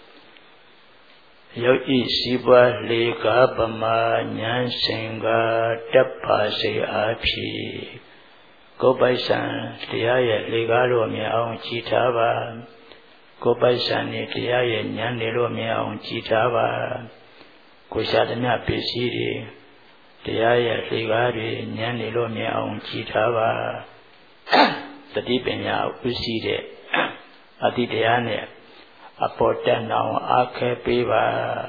ယောဤစီပွားလေကားပမာဉာဏ်ရှင်ကတက်ပါစေအားဖြင့်ကိုယ်ပိုက်ဆံတရားရဲ့လေကားလို့မြင်အောင်ကြည်ထားပါကိုယ်ပိုက်ဆံနဲ့တရားရဲ့ဉာဏ်တွေလို့မြင်အောင်ကြည်ထားပါကိုယ်ရှာသမျှပစ္စည်းတွေတရားရဲ့လေကားတွေဉာဏ်တွေလို့မြင်အောင်ကြည်ထားပါတတိပညာဥသိတဲ့အတိတရားနဲ့အပေါ်တက်အောင်အားခဲပေးပါ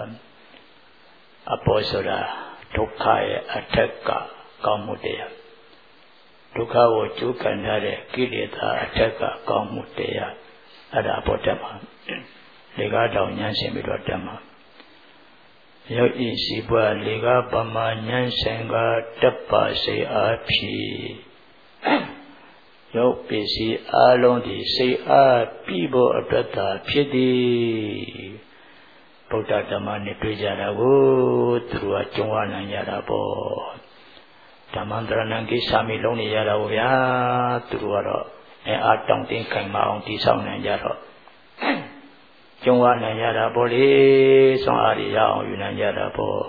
အပေါ်ဆိုတာဒုက္ခရဲ့အထက်ကကောင်းမှုတရားဒုက္ခကိုကျုပ်ခံရတဲ့ကိလေသာအထက်ကကောင်းမှုတရားအဲ့ဒါအပေါ်တက်မှာလေကားတောင်ဉာဏ်ရှင်ပြီးတော့တက်မှာယောဤစီပွားလေကားပမာဉာဏ်ရှင်ကတက်ပါစေအားဖြင့်ယောပစ္စည်းအလုံးဒီစိတ်အားပြီးဖို့အတွက်သာဖြစ်သည်ဗုဒ္ဓဓမ္မနဲ့တွေ့ကြတာကိုသူတို့ကကြုံရနိုင်ကြတာပေါ့ဓမ္မန္တရဏံကိသာမိလုံးနေရတာကိုဗျာသူတို့ကတော့အားတောင့်တင်းခိုင်မာအောင်တည်ဆောက်နိုင်ကြတော့ကျုံရနိုင်ရတာပေါ့လေဆွမ်းအားရအောင်ယူနိုင်ကြတာပေါ့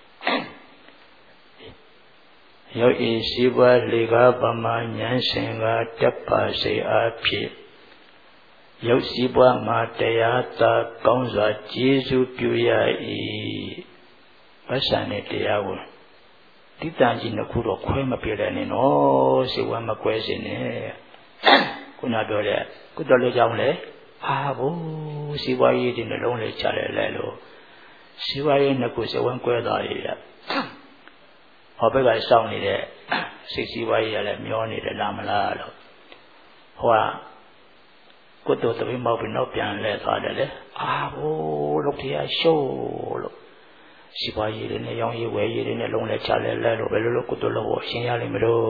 ယောဤစီပွားလေကားပမာဉာဏ်ရှင်ကတက်ပါစေအားဖြင့်ယုတ်စီပွားမှာတရားသာကောင်းစွာကျေးဇူးပြုရ၏ဗစ္ဆာနဲ့တရားကိုတိတ္တကြီးနှစ်ခုတော့ခွဲမပြတဲ့နဲ့နော်စေဝါမကွဲစေနဲ့ခုနပြောတဲ့ကုသိုလ်လေးကြောင့်လေဘိုးစီပွားရေးဒီနှလုံးလေးချတယ်လဲလို့စီပွားရေးနှစ်ခုစေဝါကွဲသွားရည်ရဟောဘက်ကစောင့်နေတဲ့စိတ်စီပွားရေးရလဲမျောနေတယ်လားမလားလို့ဟိုကကုသိုလ်တပိမောက်ပြီးနောက်ပြန်လဲသွားတယ်လေဘိုးလုတ်တရားရှုံးလို့စီပွားရေးတွေနဲ့ရောင်းရေးဝယ်ရေးတွေနဲ့လုံးလဲချလဲလဲလို့ဘယ်လိုလုပ်ကုသိုလ်လုပ်ဖို့ရှင်းရလိမ့်မလို့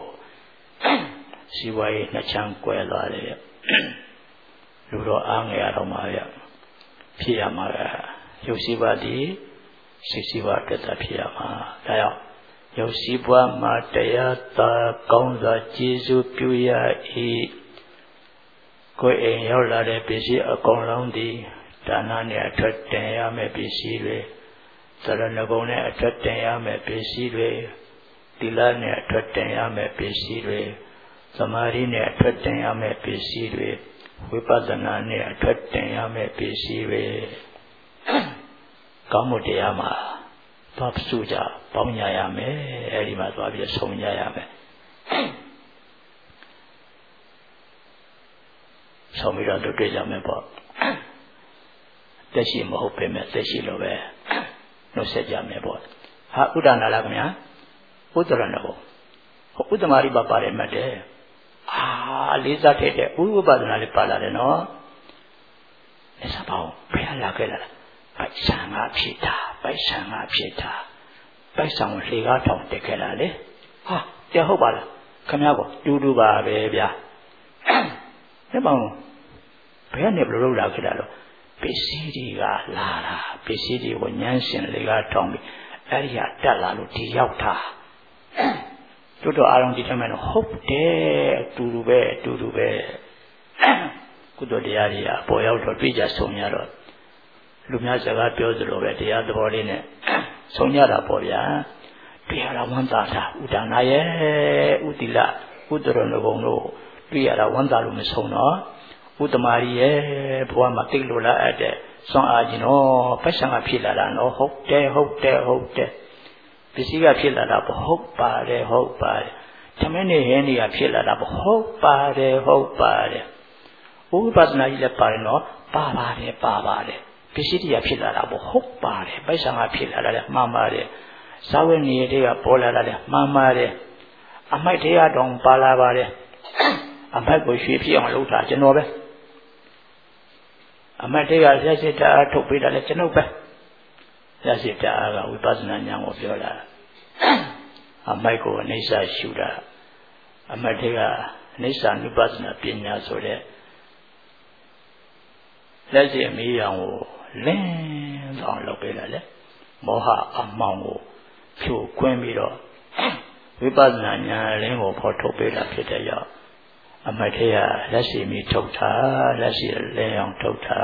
စီပွားရေးနှစ်ချမ်းကွဲသွားတယ်လူတော်အားငယ်ရတော့မှာရဖြစ်ရမှာကရုပ်စီပွားဒီစိတ်စီပွားတက်တာဖြစ်ရမှာဒါကြောင့်ရုပ်စီပွားမှာတရားသာကောင်းစွာကျေးဇူးပြုရ၏ကိုယ်အိမ်ရောက်လာတဲ့ပစ္စည်းအကုန်လုံးဒီဒါနနဲ့အထွက်တင်ရမယ့်ပစ္စည်းတွေသရဏဂုံနဲ့အထွက်တင်ရမယ့်ပစ္စည်းတွေသီလနဲ့အထွက်တင်ရမယ့်ပစ္စည်းတွေသမာဓိနဲ့အထွက်တင်ရမယ့်ပစ္စည်းတွေဝိပဿနာနဲ့အထွက်တင်ရမယ့်ပစ္စည်းတွေကောင်းမှုတရားမှာသွားစုကြပေါင်းကြရမယ်အဲဒီမှာသွားပြီးဆုံကြရမယ်ဆုံပြီးတော့တွေ့ကြမယ်ပေါ့တက်ရှိမဟုတ်ပေမဲ့တက်ရှိလို့ပဲနှုတ်ဆက်ကြမယ်ပေါ့ဥဒ္ဒနာလားခင်ဗျာဥဒ္ဒရဏကိုဥဒ္ဓမာရိပပါတယ်မှတ်တယ်လေးစားတဲ့ဥပပဒနာလေးပါလာတယ်နော်လက်စပေါင်းဘယ်လာခဲ့လားပိုက်ဆံကဖြစ်တာပိုက်ဆံကိုလေကားထောင်တက်ခဲ့လာလေတရားဟုတ်ပါလားခင်ဗျားကတူပါပဲဗျာလက်ပေါင်းဘယ်နဲ့ဘယ်လိုလုပ်လာခဲ့တာလို့ပစ္စည်းတွေကလာတာပစ္စည်းတွေကိုညှမ်းရှင်လေကားထောင်ပြီးအဲ့ဒီကတက်လာလို့ဒီရောက်တာတို့တော့အာရုံကြည့်တယ်မယ်နော်ဟုတ်တယ်အတူတူပဲကုသိုလ်တရားတွေပေါ်ရောက်တော့တွေ့ကြဆုံရတော့လူများစကားပြောသလိုပဲတရားသဘောလေးနဲ့ဆုံးရတာပေါ့ဗျာတွေ့ရတာဝမ်းသာတာဥဒါနာရဲ့ဥတိလဥတရဏဂုံတို့တွေ့ရတာဝမ်းသာလို့မဆုံးတော့ဥတမာရီရဲ့ဘဝမှာတိတ်လို့လာအပ်တဲ့စွမ်းအားကြီးနော်ပတ်စံကဖြစ်လာတာနော်ဟုတ်တယ်ပစ္စည်းကဖြစ်လာတာဟုတ်ပါတယ်သမင်းနေဟင်းတွေကဖြစ်လာတာဟုတ်ပါတယ်ဥပဒနာကြီးလည်းပါတယ်နော်ပါပါတယ်ပစ္စည်းတွေကဖြစ်လာတာဟုတ်ပါတယ်ပတ်စံကဖြစ်လာတာလည်းမှန်ပါတယ်ဇာဝနေတွေကပေါ်လာတာလည်းမှန်ပါတယ်အမိုက်တွေကတောင်ပါလာပါတယ်အမိုက်ကိုရွှေဖြစ်အောင်လုပ်တာကျွန်တော်ပဲအမိုက်တွေကရက်စစ်တာထုတ်ပေးတာလည်းကျွန်တော်ပဲရက်စစ်တာကဝိပဿနာဉာဏ်ကိုပြောတာအမိုက်ကိုအနိစ္စရှုတာအမိုက်တွေကအနိစ္စနုပဿနာပညာဆိုတဲ့လက်စစ်အမေးရောင်ကိုလင်းဆောင်လုပ်ပေးတာလေမောဟအမှောင်ကိုဖြိုခွင်းပြီးတော့ဝိပဿနာဉာဏ်လင်းကိုဖော်ထုတ်ပေးတာဖြစ်တဲ့ကြောင့်အမတ်ထေရလက်ရှိမီထုတ်တာလက်ရှိလဲအောင်ထုတ်တာ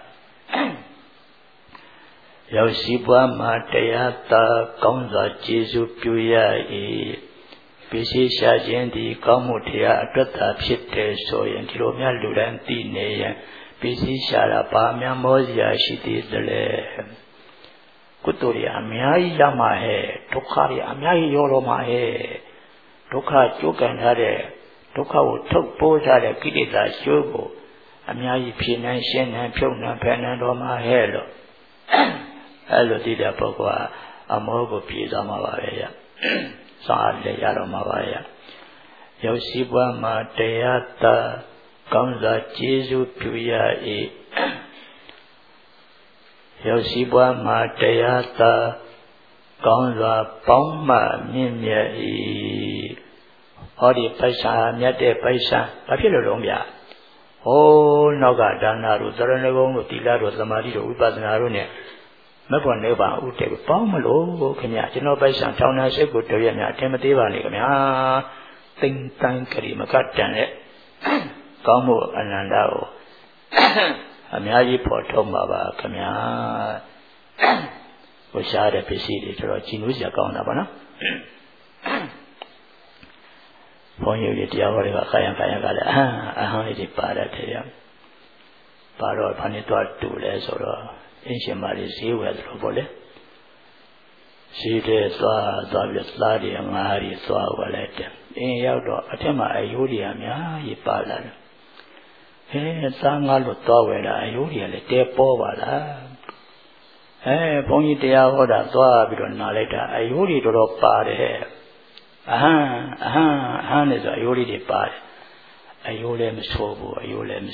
ရောက်ရှိပွားမှာတရားသာကောင်းစွာကျေစုပြုရ၏ပစ္စည်းရှာခြင်းသည်ကောင်းမှုတရားအတွက်သာဖြစ်တယ်ဆိုရင်ဒီလိုများလူတိုင်းသိနေရင်ပစ္စည်းရှာတာပါများမောစရာရှိသေးသလဲကုသိုလ်တွေအများကြီးရမှာဟဲ့ဒုက္ခတွေအများကြီးရောတော့မှာဟဲ့ဒုက္ခကြိုးကန်ထားတဲ့ဒုက္ခကိုထုတ်ပိုးထားတဲ့ကိလေသာကျိုးကိုအများကြီးဖြေနိုင်ရှင်းနိုင်ဖြုတ်နိုင်ဖယ်နိုင်တော့မှာဟဲ့လို့အဲ့လိုသိတဲ့ပုဂ္ဂိုလ်ကအမောကိုပြေသွားမှာပါပဲဗျစားလည်းရတော့မှာပါဗျရောက်ရှိပွားမှာတရားသာကောင်းစွာကျေးဇူးပြုရ၏ရောက်ရှိပွားမှာတရားသာကောင်းစွာပေါင်းမှမြင့်မြတ်၏ဟောဒီပိုက်ဆံမြတ်တဲ့ပိုက်ဆံဘာဖြစ်လို့လုံးဗျဟိုးနောက်ကဒါနတို့သရဏဂုံတို့သီလတို့သမာဓိတို့ဝိပဿနာတို့ ਨੇ မဘွန်နေပါဥတည်ပေါင်းမလို့ခင်ဗျကျွန်တော်ပိုက်ဆံထောင်းနာစိတ်ကိုတွေ့ရမြအထင်မသေးပါနဲ့ခင်ဗျာတိမ်တန်းကြရီမကတန်တဲ့ကောင်းမှုအနန္တကိုအများကြီးပေါ်ထုတ်မှာပါခင်ဗျာဟိုရှားတဲ့ပစ္စည်းတွေတော်ကြည်နူးစရာကောင်းတာပါနော်ဘုန်းကြီးတွေတရားဟောတွေကခါရံကလည်းအဟံလေးတွေပါတတ်တယ်ပါတော့ဘာနဲ့တော့တူလဲဆိုတော့အင်းရှင်မလေးဈေးဝယ်တယ်လို့ပေါ့လေဈေးတဲ့သွားပြီးသားတွေငါးတွေသွားဝယ်လိုက်တယ်အင်းရောက်တော့အထက်မှာအယိုးတွေအများကြီးပါလာတယ်ဟဲသားငါလို့သွားဝယ်တာအယိုးတွေလည်းတဲပေါ်ပါလားဘုန်းကြီးတရားဟောတာသွားပြီးတော့နားလိုက်တာအယိုးတွေတော်တော်ပါတယ်အဟံနဲ့ဆိုအယိုးလေးတွေပါတယ်အယိုးလည်းမဆိုးဘူး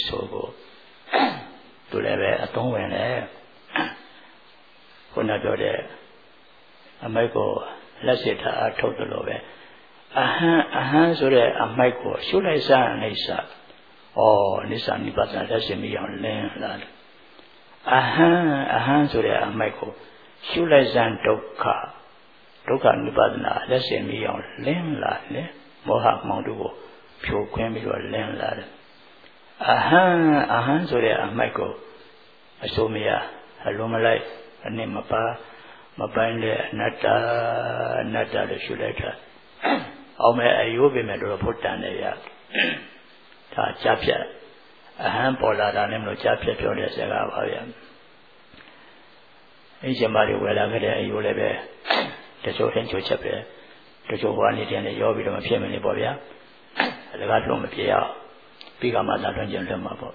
သူလည်းပဲအသုံးဝင်တယ်ခုနပြောတဲ့အမိုက်ကိုလက်စစ်ထားအထုတ်တယ်လို့ပဲအဟံဆိုတဲ့အမိုက်ကိုရှုလိုက်စားအိဋ္ဌာနိစ္စနိဗ္ဗာန်လက်စစ်မိအောင်လင်းလာတယ်အဟံဆိုတဲ့အမိုက်ကိုရှုလိုက်စားဒုက္ခနိဗ္ဗာန်လက်စစ်မိအောင်လင်းလာတယ်မောဟမောင်တို့ကိုဖြိုခွင်းပြီးတော့လင်းလာတယ်အဟံဆိုတဲ့အမိုက်ကိုအစိုးမရအလုံးမလိုက်အနစ်မပါမပိုင်းတဲ့အနတ္တလို့ရှုလိုက်တာအောင်မဲ့အယိုးပင်မဲ့တော့ဖို့တန်တယ်ဗျဒါကြားဖြတ်အဟံပေါ်လာတာနဲ့မလို့ကြားဖြတ်ပြောတဲ့စကားပါဗျအရှင်မတွေဝယ်လာခဲ့တဲ့အယိုးလည်းပဲတချို့ဟင်းချိုချက်ပဲတချို့ဟောနေတယ်နဲ့ရောပြီးတော့မဖြစ်မနေပေါ့ဗျာအလကားလုံးမဖြစ်ရအောင်ပြီးကမှသာလွန်ကျင်လွတ်မှာပေါ့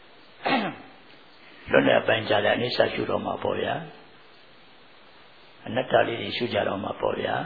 လွတ်တဲ့အပိုင်းကြတဲ့အနိစ္စရှုတော့မှာပေါ့ဗျာအနတ္တလေးတွေရှုကြတော့မှာပေါ့ဗျာ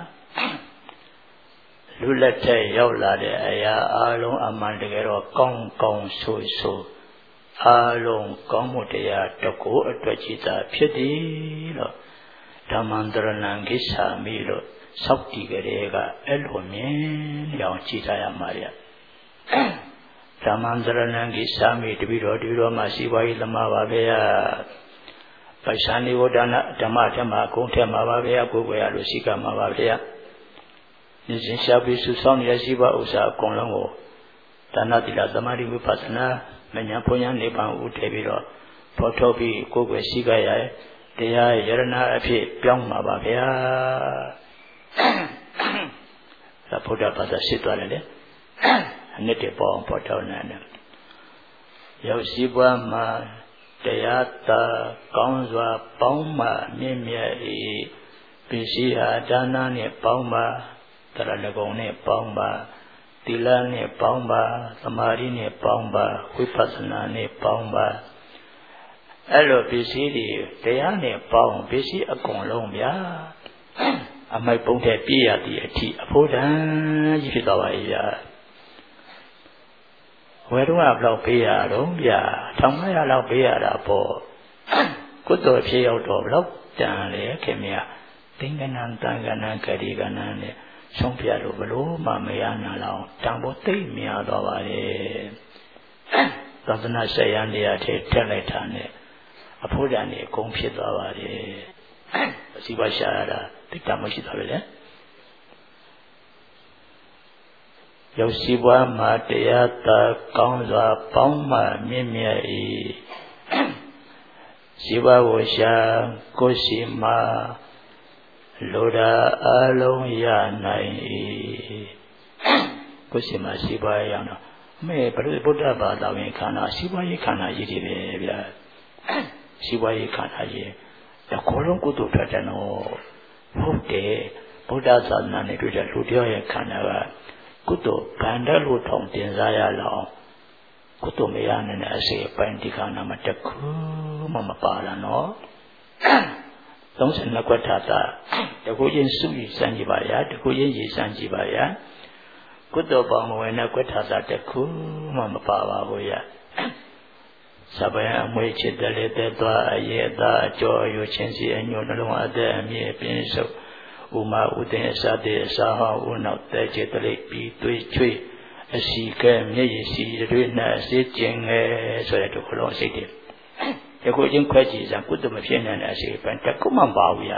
လူလက်ထက်ရောက်လာတဲ့အရာအလုံးအမှန်တကယ်တော့ကောင်းဆိုအလုံးကောင်းမှုတရားတကူအတွက်ကြည်သာဖြစ်သည်လို့ဓမ္မန္တရဏံကိစ္ဆာမိလို့စောက်တည်ကြတဲ့ကအဲ့လိုမြင်ကြောင်ကြည်ထားရမှာဗျဓမ္မန္တရဏံကိစ္ဆာမိတပိတော်မှာစီပွားရေးသမားပါဗျာပဋ္ဌာနိဝဒနာဓမ္မထက်မှာဂုံထက်မှာပါဗျာကိုယ်ွယ်ရလို့ရှိကမှာပါဗျာဉာဏ်ရှားပြီးစုဆောင်းရရှိပါဥစ္စာအကုန်လုံးကိုဒါနသီလသမာဓိဝိပဿနာမဉ္ဇဉ်ဘုံညာနိဗ္ဗာန်ဥတည်ပြီးတော့ဖော်ထုတ်ပြီးကိုယ်ွယ်ရှိကရတရားယရဏအဖြစ်ပြောင်းမှာပါဗျာဒါဘုရားဘာသာရှိသွားတယ်လေအနှစ်တည်းပေါ်အောင်ပေါ်ထောင်းနေတယ်ရောက်ရှိပွားမှာတရားသာကောင်းစွာပေါင်းမှမြင့်မြတ်၏ပစ္စည်းဟာဒါနနဲ့ပေါင်းပါတရဏဂုံနဲ့ပေါင်းပါသီလနဲ့ပေါင်းပါသမာဓိနဲ့ပေါင်းပါဝိပဿနာနဲ့ပေါင်းပါအဲ့လိုပစ္စည်းတွေတရားနဲ့ပေါင်းပစ္စည်းအကုန်လုံးဗျာအမိုက်ပုံးတဲ့ပြည့်ရသည့်အထိအဖို့တန်းကြီးဖြစ်သွားပါရဲ့ဗျာဝယ်တော့ဘယ်လောက်ပေးရတော့ဗျာ1500လောက်ပေးရတာပေါ့ကုသိုလ်ဖြစ်ရောက်တော့ဘယ်လောက်တန်လဲခင်ဗျာသင်္ကနံတန်ကနံကတိကနံနဲ့ဆုံးဖြတ်လို့ဘလို့မှမရနိုင်လောက်တန်ဖို့သိများသွားပါလေသဒ္ဒနာဆက်ရန်တရားထည့်လိုက်တာနဲ့အဖို့တန်နေအကုန်ဖြစ်သွားပါလေအစီပါရှာရတာတိတ်တမရှိသွားပြီလေရောက်ရှိပွားမှာတရားသာကောင်းစွာပေါင်းမှမြင့်မြတ်၏ရှိပါဝရှာကိုရှိမှာလိုတာအလုံးရနိုင်၏ကိုရှိမှာရှိပါရအောင်တော့မဲဘုရားဘာသာဝင်ခန္ဓာရှိပါရေးခန္ဓာကြီးတွေပဲဗျာရှိပါရေးခန္ဓာကြီးတကောလုံးကုသိုလ်ထွက်တယ်နော်ဟုတ်တယ်ဗုဒ္ဓသာသနာနဲ့တွေ့တဲ့လူတယောက်ရဲ့ခန္ဓာကကုသိုလ်ဗန္ဓလို့ထောင်တင်စားရလောက်ကုသိုလ်မရနိုင်တဲ့အစေအပိုင်းဒီခန္ဓာမှာတခုမှမပါလာနော်32ခွက်ထာတာတခုချင်းစုရည်စမ်းကြည့်ပါရတခုချင်းရည်စမ်းကြည့်ပါရကုသိုလ်ပေါင်းမဝင်တဲ့ခွက်ထာတာတခုမှမပါပါဘူးရစပယ်အမွေချစ်တယ်လေတဲ့သွားအရဲ့သားအကျော်ယူချင်းစီအညိုနှလုံးအသက်အမြင့်ပြင်းစုပ်ဥမာဥဒင်အစတဲ့အစာဟောင်းဥနောက်တဲ့จิตလိပ်ပြီးသွေးချွေးအစီကဲမျက်ရည်စီတွေနဲ့အစစ်ကျင်ငယ်ဆိုတဲ့တစ်ခုလုံးစိတ်တယ်ဒီခုချင်းခွဲကြည့်စမ်းကုသိုလ်မဖြစ်နိုင်တဲ့အစီပန်တခုမှမပါဘူးရ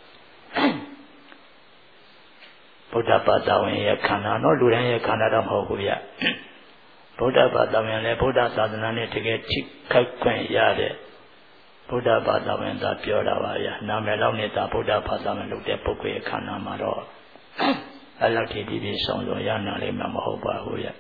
ဗုဒ္ဓဘာသာဝင်ရဲ့ခန္ဓာတော့လူတိုင်းရဲ့ခန္ဓာတော့မဟုတ်ဘူးရဗုဒ္ဓဘာသာဝင်လည်းဗုဒ္ဓသာသနာနဲ့တကယ်ထိခိုက်ခွင့်ရတဲ့ဗုဒ္ဓဘာသာဝင်သာပြောတာပါဗျာနာမည်လောက်နဲ့သာဗုဒ္ဓဘာသာဝင်လုပ်တဲ့ပုဂ္ဂိုလ်ရဲ့ခန္ဓာမှာတော့အဲ့လောက်ထိပြည့်စုံရနိုင်လိမ့်မှာမဟုတ်ပါဘူးဗျာ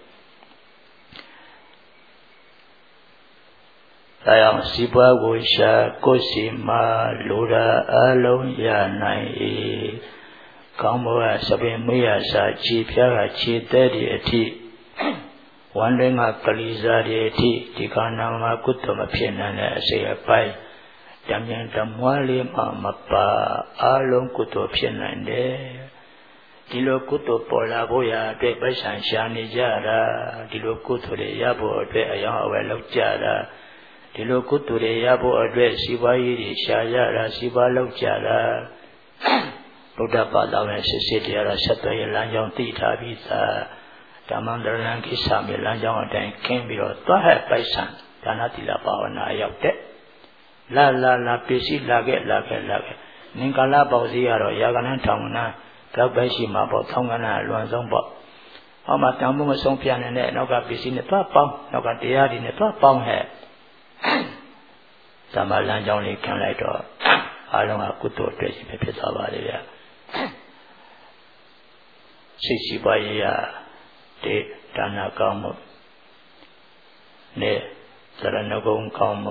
ဒါကြောင့်စီပွားကိုရှာကိုယ်စီမှာလိုတာအလုံးရနိုင်၏ကောင်းဘောကစပင်မေးရစာခြေဖြားကခြေသေးတဲ့အထိဝန္တွင်ကကလေးစားတဲ့အထိဒီခန္ဓာမှာကုသိုလ်မဖြစ်နိုင်တဲ့အစေအပိုင်းတမန်တမွားလေးမှမပါအလုံးကုသိုလ်ဖြစ်နိုင်တယ်ဒီလိုကုသိုလ်ပေါ်လာဖို့ရာအတွက်ပိုက်ဆံရှာနေကြတာဒီလိုကုသိုလ်တွေရဖို့အတွက်အယောင်အဝယ်လုပ်ကြတာဒီလိုကုသိုလ်တွေရဖို့အတွက်စီးပွားရေးတွေရှာရတာစီးပွားလုပ်ကြတာဗုဒ္ဓဘာသာဝင်စစ်စစ်တရားဆက်သွယ်ရေးလမ်းကြောင်းသိထားပြီးသားဓမ္မန္တရဏကိစ္စမြေလမ်းကြောင်းအတိုင်းခင်းပြီးတော့သွားဟဲ့ပိုက်ဆံဒါနသီလဘာဝနာရောက်တဲ့လာပစ္စည်းလာခဲ့နင်္ကာလပေါစီကတော့ရာဂဏန်းထောင်ကဏန်းတော့ပဲရှိမှာပေါ့ထောင်ကဏန်းအလွန်ဆုံးပေါ့ဟောမှာတန်ဖို့မဆုံးပြနေတဲ့နောက်ကပစ္စည်းနဲ့သွားပေါင်းနောက်ကတရားတွေနဲ့သွားပေါင်းဟဲ့ဓမ္မလမ်းကြောင်းလေးခံလိုက်တော့အားလုံးကကုသိုလ်အတွက်ရှိဖြစ်သွားပါလေဗျာစိတ်ရှိပါရဲ့တဲ့ဒါနကောင်းမှုနဲ့သရဏဂုံကောင်းမှု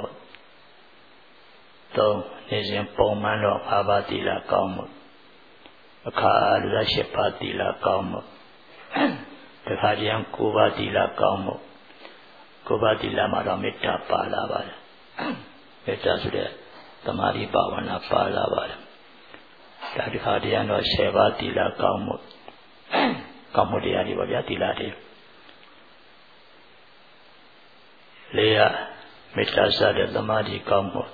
သုံးနေစဉ်ပုံမှန်တော့5ပါးသီလကောင်းမှုအခါအားလ7ပါးသီလကောင်းမှုတခါကျရင်9ပါးသီလကောင်းမှု9ပါးသီလမှာတော့မေတ္တာပါလာပါတယ်မေတ္တာဆိုတဲ့သမာဓိဘာဝနာပါလာပါတယ်ဒါတခါတည်းတော့10ပါးသီလကောင်းမှုကောင်းမှုတရားတွေပါဗျာသီလတွေလေယမေတ္တာစတဲ့သမာဓိကောင်းမှု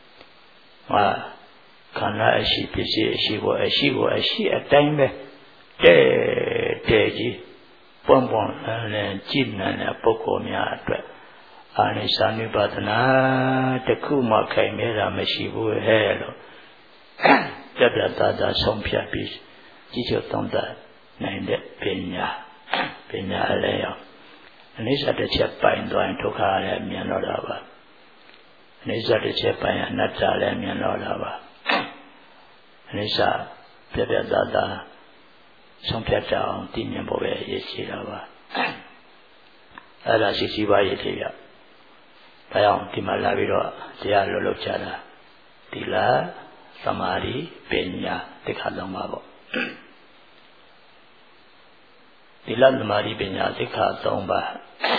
ခန္ဓာအရှိပစ္စည်းအရှိကိုအရှိအတိုင်းပဲတဲ့ကြီးပွန်လည်းကြည်နံတဲ့ပုဂ္ဂိုလ်များအတွက်အာနိသနုပါဒနာတခုမှခိုင်မဲတာမရှိဘူးဟဲ့လို့ပြတ်သားဆုံးဖြတ်ပြီးကြီးကျယ်သုံးသပ်နိုင်တဲ့ပညာအလဲရောအနိစ္စတစ်ချက်ပိုင်သွားရင်ဒုက္ခလည်းမြင်တော့တာပါအနိစ္စတစ်ချက်ပိုင်အနတ္တလည်းမြင်တော့တာပါနိစ္စပြပြသားသားဆုံးဖြတ်ကြအောင်တည်မြဲဖို့ပဲရည်ရှိတာပါအဲ့ဒါရှိပါရဲ့ထေရဒါကြောင့်ဒီမှာလာပြီးတော့တရားလှုပ်လှုပ်ကြတာသီလသမာဓိပညာသိက္ခာသုံးပါပေါ့သီလသမာဓိပညာသိက္ခာသုံးပါ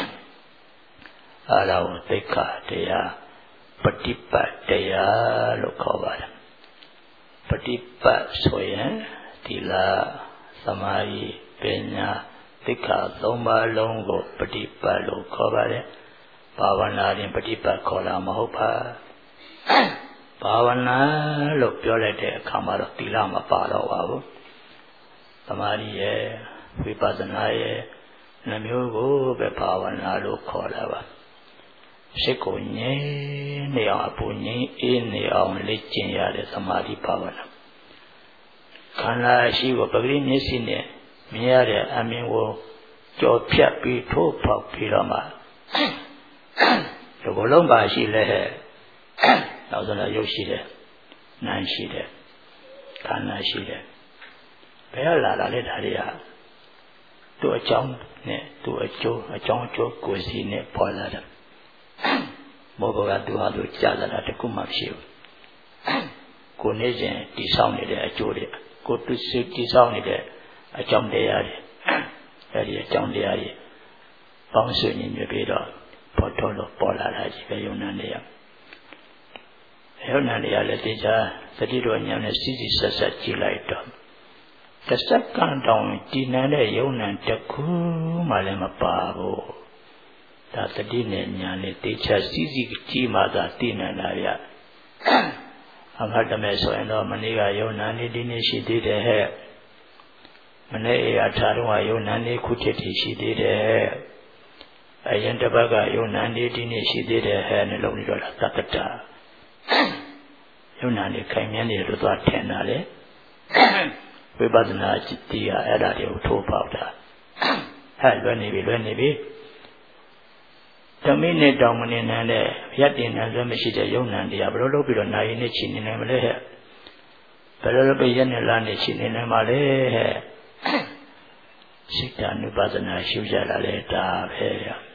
အဲ့ဒါကိုသိက္ခာတရားပฏิပတ်တရားလို့ခေါ်ပါတယ်ပฏิပတ်ဆိုရင်သီလသမာဓိပညာသိက္ခာသုံးပါးလုံးကိုပฏิပတ်လို့ခေါ်ပါတယ်ဘာဝနာရင်ပฏิပတ်ခေါ်တာမဟုတ်ပါဘာဝနာလို့ပြောလိုက်တဲ့အခါမှာတော့သီလမပါတော့ပါဘူးသမာဓိရဲ့ဝိပဿနာရဲ့နှမျိုးကိုပဲဘာဝနာလို့ခေါ်တာပါစိတ်ကိုငြိမ်းနေအောင်အပူငြိမ်းအေးနေအောင်လေ့ကျင့်ရတဲ့သမာဓိဘာဝနာခန္ဓာရှိကိုပဂရိမျက်စိနဲ့မြင်ရတဲ့အမြင်ကိုကြော်ဖြတ်ပြီးထိုးပေါက်ပြီးတော့မှဒီဘလုံးပါရှိလဲနောက်ဆုံးတော့ရုပ်ရှိတယ်နာမ်ရှိတယ်ခန္ဓာရှိတယ်ဘယ်လာတာလဲဒါတွေကသူ့အကြောင်းနဲ့သူ့အကျိုးကိုယ်စီနဲ့ပေါ်လာတယ်မောဘကသူဟာသူကြားလာတာတခုမှမရှိဘူးကိုနေစဉ်တိဆောက်နေတဲ့အကျိုးတွေကိုသူစိတ်တိဆောက်နေတဲ့အကြောင်းတရားတွေအဲဒီအကြောင်းတရားတွေပေါင်းစုညီညွတ်ပြီးတော့ပေါ်တော်လို့ပေါ်လာတာကြီးပဲယုံနာနေရယုံနာနေရလည်းတေချာသတိတော်ဉာဏ်နဲ့စီစီဆက်ဆက်ကြည့်လိုက်တော့တစ်စက္ကန့်တောင်ကြည်နံတဲ့ယုံနာတစ်ခုမှလည်းမပါဘူးဒါသတိနဲ့ဉာဏ်နဲ့တေချာစီစီကြည့်မှသာသိနိုင်တာဗျအမှတ်တမဲ့ဆိုရင်တော့မနေ့ကယုံနာနေဒီနေ့ရှိသေးတယ်ဟဲ့မနေ့အထာတော့ယုံနာနေခုထစ်ထရှိသေးတယ်အရင်တစ်ပတ်ကယုံနာနေဒီနေ့ရှိသေးတယ်ဟဲ့နှလုံးလေးတော့သတ္တတယုံနာနေခိုင်မြဲနေလို့သွားထင်တာလေဝိပဿနာจิตတရားအဲ့ဒါတွေကိုထိုးပေါက်တာဟဲ့လွယ်နေပြီဓမိနဲ့တောင်မနေနိုင်တဲ့ရက်တင်နိုင်စွဲမရှိတဲ့ယုံနာတရားဘယ်လိုလုပ်ပြီးတော့နာရီနဲ့ချိန်နေနိုင်မလဲဟဲ့ဘယ်လိုလုပ်ပြီးရက်နဲ့လနဲ့ချိန်နေနိုင်မှာလဲဟဲ့စိတ်ဓာတ်ဥပဒနာရှုကြတာလေဒါပဲ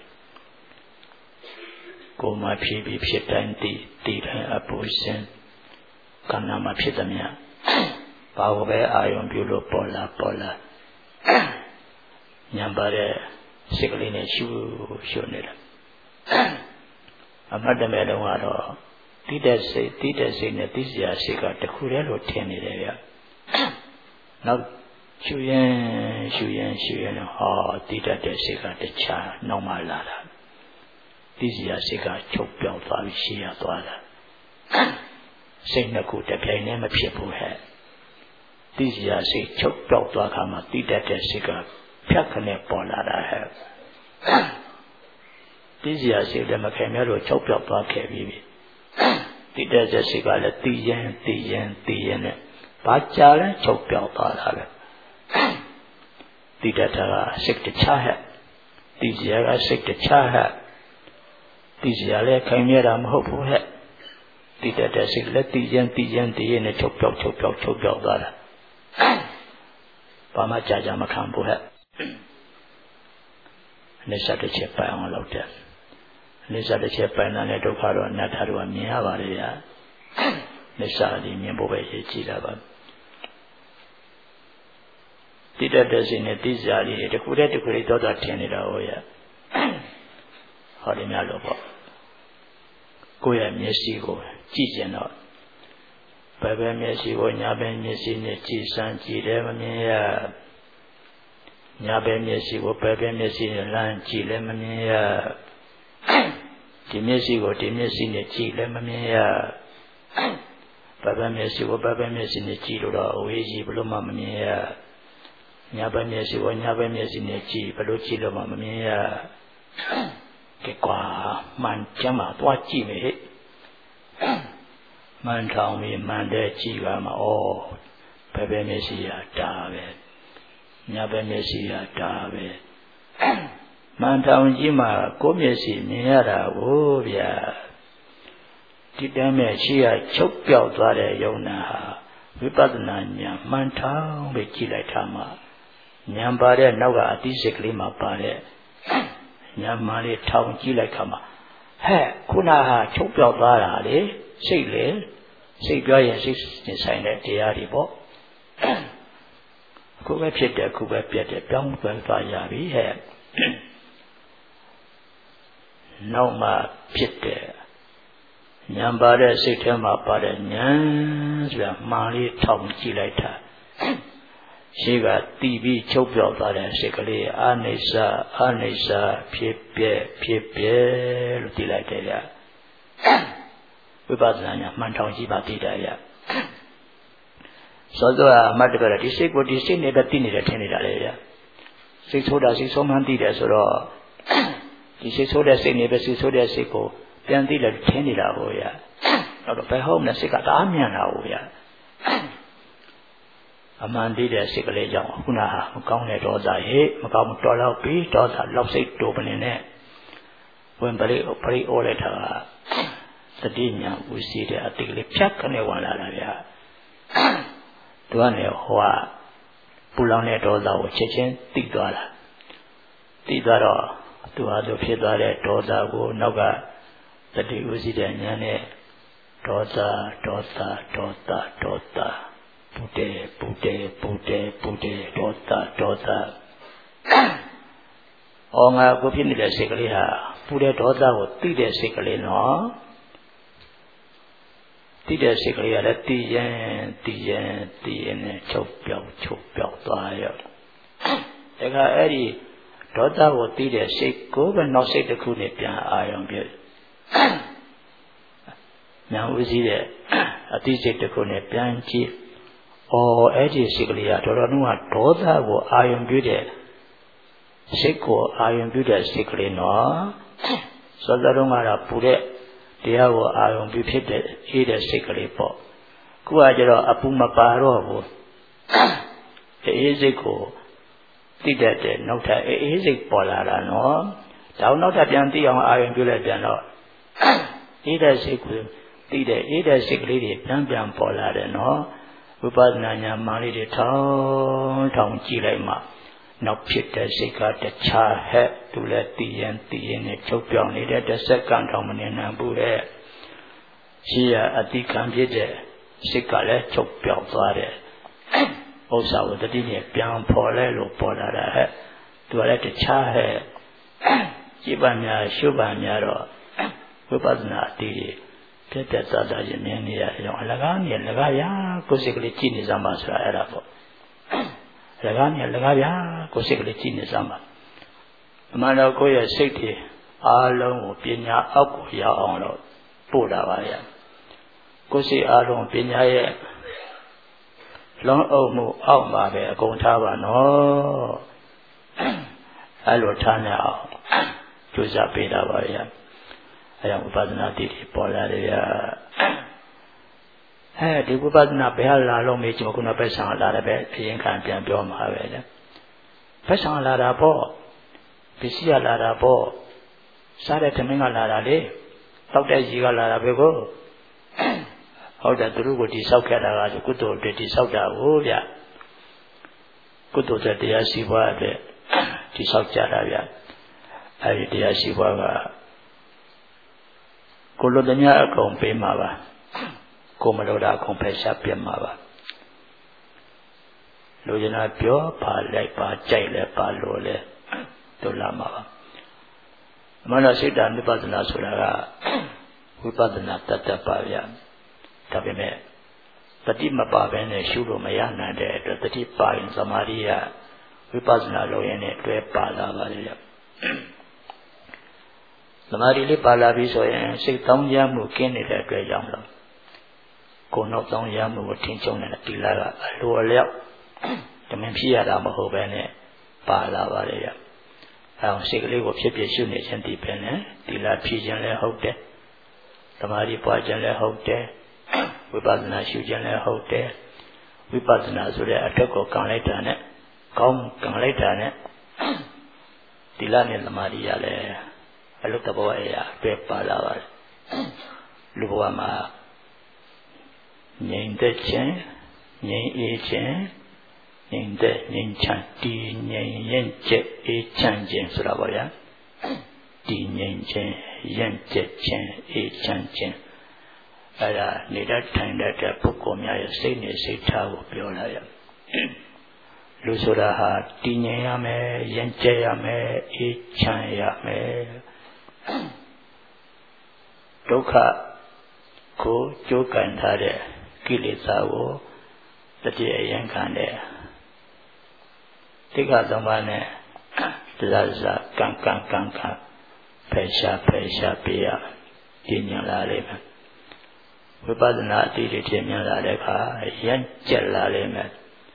ကိုယ်မှဖြစ်ပြီးဖြစ်တိုင်းတည်တိုင်းအပူရှင်ကံနာမှာဖြစ်သမျှဘာကိုပဲအာယုံပြုလို့ပေါ်လာညံပါတဲ့စိတ်ကလေးနဲ့ရှုနေတာအမှတ်တမဲ့တော့ကတော့တိတဲ့စိတ်နဲ့သိစရာစိတ်ကတခုတည်းလို့ထင်နေတယ်ဗျနောက်ရှုရင်ဟောတိတတ်တဲ့စိတ်ကတခြားနောက်မှလာတာသိစရာစိတ်ကချုပ်ပြောင်းသွားပြီးရှည်ရသွားတာစိတ်နှစ်ခုတပြိုင်တည်းမဖြစ်ဘူးဟဲ့သိစရာစိတ်ချုပ်ပြောင်းသွားခါမှတိတတ်တဲ့စိတ်ကဖြတ်ခနဲ့ပေါ်လာတာဟဲ့သိစရာစိတ်လည်းမခင်များလို့ချုပ်ပြောင်းသွားခဲ့ပြီတိတတ်တဲ့စိတ်ကလည်းသိရင်နဲ့ဘာကြာလဲချုပ်ပြောင်းသွားတာပဲတိတတ်တာကစိတ်တခြားဟဲ့သိစရာကစိတ်တခြားဟဲ့သိစရာလည်းခင်မြဲတာမဟုတ်ဘူးဟဲ့တိတတ်တဲ့စိတ်လည်းသိရင်နဲ့ချုပ်ပြောင်းသွားတာဘာမှကြာမခံဘူးဟဲ့အနိစ္စတစ်ချက်ပိုင်အောင်လုပ်တယ်အနိစ္စတစ်ချက်ပိုင်တာနဲ့ဒုက္ခတော့အနတ္တတော့မြင်ရပါလေဗျာအနိစ္စဒီမြင်ဖို့ပဲရည်ကြည်တာပါတိတတ်တဲ့စိတ်နဲ့သိစရာလေးတခုတည်းသောတာထင်နေတာဟောရဟောဒီများလို့ပေါ့ကိုယ့်ရဲ့မျက်စိကိုကြည့်ကျင်တော့ဘယ်ပဲမျက်စိကိုညာပဲမျက်စိနဲ့ကြည့်စမ်းကြည့်တယ်မမြင်ရညာပဲမျက်စိကိုဘယ်ပဲမျက်စိနဲ့လှမ်းကြည့်လည်းမမြင်ရဒီမျက်စိကိုဒီမျက်စိနဲ့ကြည့်လည်းမမြင်ရဘယ်ပဲမျက်စိကိုဘယ်ပဲမျက်စိနဲ့ကြည့်လို့တော့အဝေးကြီးဘလို့မှမမြင်ရညာပဲမျက်စိကိုညာပဲမျက်စိနဲ့ကြည့်ဘလို့ကြည့်လို့မှမမြင်ရကဲကွာမှန်ကျမ်းမှာသွားကြည့်မယ်ဟဲ့မှန်ထောင်ပြီးမှန်တဲ့ကြည့်ပါမှာဘယ်ပဲမျက်စိရတာပဲညာပဲမျက်စိရတာပဲမှန်ထောင်ကြည့်မှာကိုယ်မျက်စိမြင်ရတာကိုဗျာဒီတမ်းမဲ့ရှိရချုပ်ပြောက်သွားတဲ့ယုံနာဟာဝိပဿနာဉာဏ်မှန်ထောင်ပြီးကြည့်လိုက်တာမှဉာဏ်ပါတဲ့နောက်ကအသိစိတ်ကလေးမှာပါတဲ့ဉာဏ်မှန်လေးထောင်ကြည့်လိုက်ခါမှာဟဲ့ခုနဟာချုပ်ပြောက်သွားတာလေစိတ်လေစိတ်ပြောရင်စိတ်ဆိုင်တဲ့တရားတွေပေါ့အခုပဲဖြစ်တယ်အခုပဲပြတ်တယ်ပြောင်းလဲသွားရပြီဟဲ့နောက်မှဖြစ်တယ်ဉာဏ်ပါတဲ့စိတ်ထဲမှာပါတဲ့ဉာဏ်ဆိုတာမှန်လေးထောင်ကြည့်လိုက်တာရှိကတီးပြီးချုပ်ပြောက်သွားတဲ့စိတ်ကလေးအာနိစ္စဖြစ်ပြဲလို့သိလိုက်တယ်ဗျဝိပဿနာညာမှန်ထောင်ကြည့်ပါသိတယ်ဗျစောစောအမှတ်တကယ်ဒီစိတ်ကိုဒီစိတ်နဲ့ပဲသိနေတယ်ထင်နေတာလေဗျစိတ်ဆိုးတာစိတ်ဆိုးမှန်းသိတယ်ဆိုတော့ဒီစိတ်ဆိုးတဲ့စိတ်နဲ့ပဲစိတ်ဆိုးတဲ့စိတ်ကိုပြန်သိတယ်ထင်နေတာဟိုဗျတော့ဘယ်ဟုတ်မလဲစိတ်ကတအားမြန်တာဟိုဗျအမှန်တည်းတဲ့စိတ်ကလေးကြောင့်ခုနဟာမကောင်းတဲ့ဒေါသဟေ့မကောင်းတော်တော့ပြီးဒေါသလောက်စိတ်တိုးပနေနဲ့ဝင်ပရိအိုလိုက်တာသတိညာဥရှိတဲ့အတိတ်ကလေးဖြတ်ကနေဝင်လာတာဗျာသူကနေဟိုကပူလောင်တဲ့ဒေါသကိုချက်ချင်းသိသွားတာသိသွားတော့သူဟာသူဖြစ်သွားတဲ့ဒေါသကိုနောက်ကသတိဥရှိတဲ့ညာနဲ့ဒေါသပူတယ်ဒေါသအော်ငါကိုဖြစ်နေတဲ့စိတ်ကလေးဟာပူတဲ့ဒေါသကိုသိတဲ့စိတ်ကလေးနော်သိတဲ့စိတ်ကလေးကလည်းသိရင်နဲ့ချုပ်ပြောက်သွားရောဒါကအဲ့ဒီဒေါသကိုသိတဲ့စိတ်ကိုပဲနောက်စိတ်တစ်ခုနဲ့ပြန်အာရုံပြုညာဥစည်းတဲ့အသိစိတ်တစ်ခုနဲ့ပြန်ကြည့်အဲ့ဒီစိတ်ကလေးကတော်တော်နှုတ်ကဒေါသကိုအာရုံပြုတဲ့စိတ်ကိုအာရုံပြုတဲ့စိတ်ကလေးနော်စောစောတုန်းကတော့ပူတဲ့တရားကိုအာရုံပြုဖြစ်တဲ့အေးတဲ့စိတ်ကလေးပေါ့ခုကကျတော့အပူမပါတော့ဘူးအေးစိတ်ကိုသိတတ်တဲ့နောက်ထပ်အေးစိတ်ပေါ်လာတာနော်ဒါနောက်ထပ်ပြန်သိအောင်အာရုံပြုလိုက်ပြန်တော့အေးတဲ့စိတ်ကိုသိတဲ့အေးတဲ့စိတ်ကလေးတွေပြန်ပေါ်လာတယ်နော်ဝိပဿနာဉာဏ်မှလေးတွေထောင်ကြည့်လိုက်မှနောက်ဖြစ်တဲ့စိတ်ကတခြားဟဲ့သူလည်းသိရင်နဲ့ချုပ်ပြောင်းနေတဲ့တစ်စက္ကန့်တောင်မနေနိုင်ဘူးတဲ့ရှိရအတိခံဖြစ်တဲ့စိတ်ကလည်းချုပ်ပြောင်းသွားတယ်ဥစ္စာဝတ္တိနဲ့ပြန်ပေါ်လဲလို့ပေါ်လာတာဟဲ့သူကလည်းတခြားဟဲ့ကြည်ပါများရှုပါများတော့ဝိပဿနာအတိတွေပြတ်သက်သာသာရင်မြင်နေရတဲ့ကြောင့်အလကားမြင်လကားရကိုယ်စိတ်ကလေးကြည့်နေစမ်းပါဆိုတာအဲ့ဒါပေါ့လကားမြင်လကားရကိုယ်စိတ်ကလေးကြည့်နေစမ်းပါအမှန်တော့ကိုယ့်ရဲ့စိတ်တွေအားလုံးကိုပညာအောက်ကိုရောက်အောင်လို့ပို့တာပါဗျာကိုယ်စိတ်အားလုံးပညာရဲ့လွန်အုပ်မှုအောက်မှာပဲအကုန်ထားပါနော်အဲ့လိုထားနေအောင်ကြိုးစားပေးတာပါဗျာအဲ့ဒါဝိပဿနာတည်ပေါ်လာတယ်ဗျာဒီဝိပဿနာဘယ်ဟာလာလို့မေးကြည့်ခုနပဲဆောင်လာတယ်ပဲအရင်ခံပြန်ပြောမှာပဲလေပဲဆောင်လာတာပေါ့ပစ္စည်းကလာတာပေါ့စားတဲ့သမင်းကလာတာလေတောက်တဲ့ကြီးကလာတာပဲကိုဟုတ်တယ်သူတို့ကိုတိဆောက်ခဲ့တာကကုသိုလ်တွေတိဆောက်တာဟုတ်ဗျကုသိုလ်တဲ့တရားရှိပွားတဲ့တိဆောက်ကြတာဗျအဲဒီတရားရှိပွားကကိုလိုတည်းအကုန်ပေးမှာပါကိုမလိုတာအကုန်ဖယ်ရှားပြတ်မှာပါလိုချင်တာပြောပါလိုက်ပါကြိုက်လဲပါလို့လဲတို့လာမှာပါအမှန်တော့စိတ်ဓာတ်ဝိပဿနာဆိုတာကဝိပဿနာတတ်ပါဗျာဒါပေမဲ့တတိမပါဘဲနဲ့ရှုလို့မရနိုင်တဲ့အတွက်တတိပါရင်သမာဓိကဝိပဿနာလုပ်ရင်လည်းတွဲပါလာပါလေဗျသမာဓိလေးပါလာပြီဆိုရင်စိတ်တောင်းကြမှုကင်းနေတဲ့အတွက်ကြောင့်လို့ကိုယ်နောက်တောင်းရမှုကိုထင်ကြုံနေတဲ့တိလာကအလိုအလျောက်တမင်ဖြစ်ရတာမဟုတ်ပဲနဲ့ပါလာပါလေဗျအောင်စိတ်ကလေးကိုဖြစ်ဖြစ်ရှုနေခြင်းဒီပဲနဲ့တိလာဖြစ်ခြင်းလည်းဟုတ်တယ်သမာဓိပွားခြင်းလည်းဟုတ်တယ်ဝိပဿနာရှုခြင်းလည်းဟုတ်တယ်ဝိပဿနာဆိုတဲ့အထက်ကိုကန်လိုက်တာနဲ့ကောင်းကန်လိုက်တာနဲ့တိလာနဲ့သမာဓိရလည်းအလုတ်တဘောအရာပဲပါလာပါတယ်လူဘဝမှာငြိမ်သက်ခြင်းငြိမ်အေးခြင်းငြိမ်သက်ငြိမ်ချမ်းတည်ငြိမ်ရင့်ကျက်အေးချမ်းခြင်းဆိုတာပေါ့ဗျာတည်ငြိမ်ခြင်းရင့်ကျက်ခြင်းအေးချမ်းခြင်းအဲ့ဒါနေတတ်ထိုင်တတ်တဲ့ပုဂ္ဂိုလ်များရဲ့စိတ်နဲ့စိတ်ထားကိုပြောလာရလူဆိုတာဟာတည်ငြိမ်ရမယ်ရင့်ကျက်ရမယ်အေးချမ်းရမယ်ဒုက္ခကိုကြိုးကန်ထားတဲ့ကိလေသာကိုတတိယယံခံတဲ့တိက္ခာသုံးပါးနဲ့တရားစာကံဖယ်ရှားပေးရပြင်းညာလာလိမ့်မယ်ဝိပဿနာအတိတ်ဖြစ်မြင်လာတဲ့အခါရင့်ကျက်လာလိမ့်မယ်